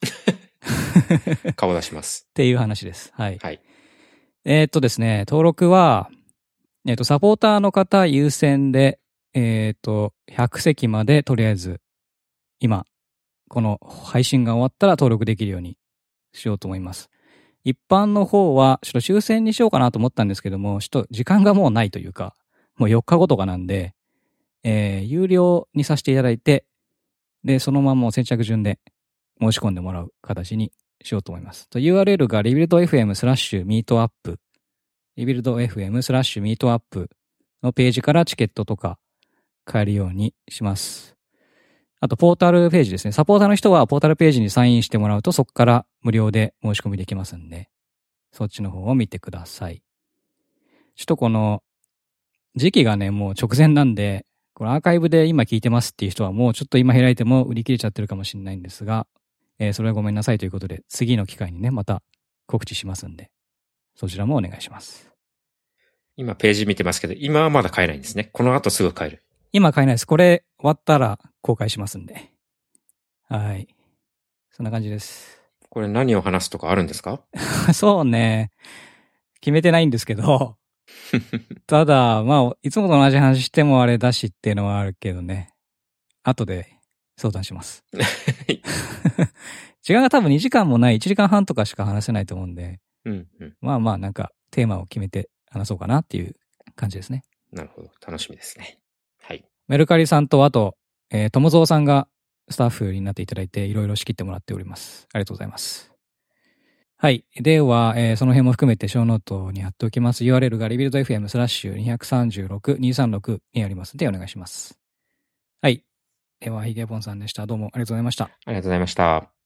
顔出します。 っていう話です。はい。 はい。 ですね、登録は、サポーターの方優先で、100席までとりあえず、今、この配信が終わったら登録できるようにしようと思います。一般の方は、ちょっと抽選にしようかなと思ったんですけども、ちょっと時間がもうないというか、もう4日後とかなんで、有料にさせていただいて、で、そのまま先着順で申し込んでもらう形にしようと思います。URL が rebuildfm/meetup rebuildfm/meetup のページからチケットとか買えるようにします。あと、ポータルページですね。サポーターの人はポータルページにサインしてもらうと、そこから無料で申し込みできますんで、そっちの方を見てください。ちょっとこの時期がね、もう直前なんで、このアーカイブで今聞いてますっていう人はもうちょっと今開いても売り切れちゃってるかもしれないんですが、それはごめんなさいということで、次の機会にね、また告知しますんで、そちらもお願いします。 今ページ見てますけど、今はまだ買えないんですね。この後すぐ買える。 今買えないです。これ終わったら公開しますんで。はい。そんな感じです。 これ何を話すとかあるんですか？ そうね。決めてないんですけど。ただ、まあ、いつもと同じ話してもあれだしっていうのはあるけどね。後で相談します。時間が多分2時間もない、1時間半とかしか話せないと思うんで。まあまあ、なんかテーマを決めて話そうかなっていう感じですね。 なるほど。楽しみですね。はい。 メルカリさんと、あと、友蔵さんがスタッフになっていただいて、いろいろ仕切ってもらっております。ありがとうございます。はい。では、その辺も含めてショーノートに貼っておきます。URL が rebuildfm/236-236 にありますのでお願いします。はい。では、ヒゲボンさんでした。どうもありがとうございました。 ありがとうございました。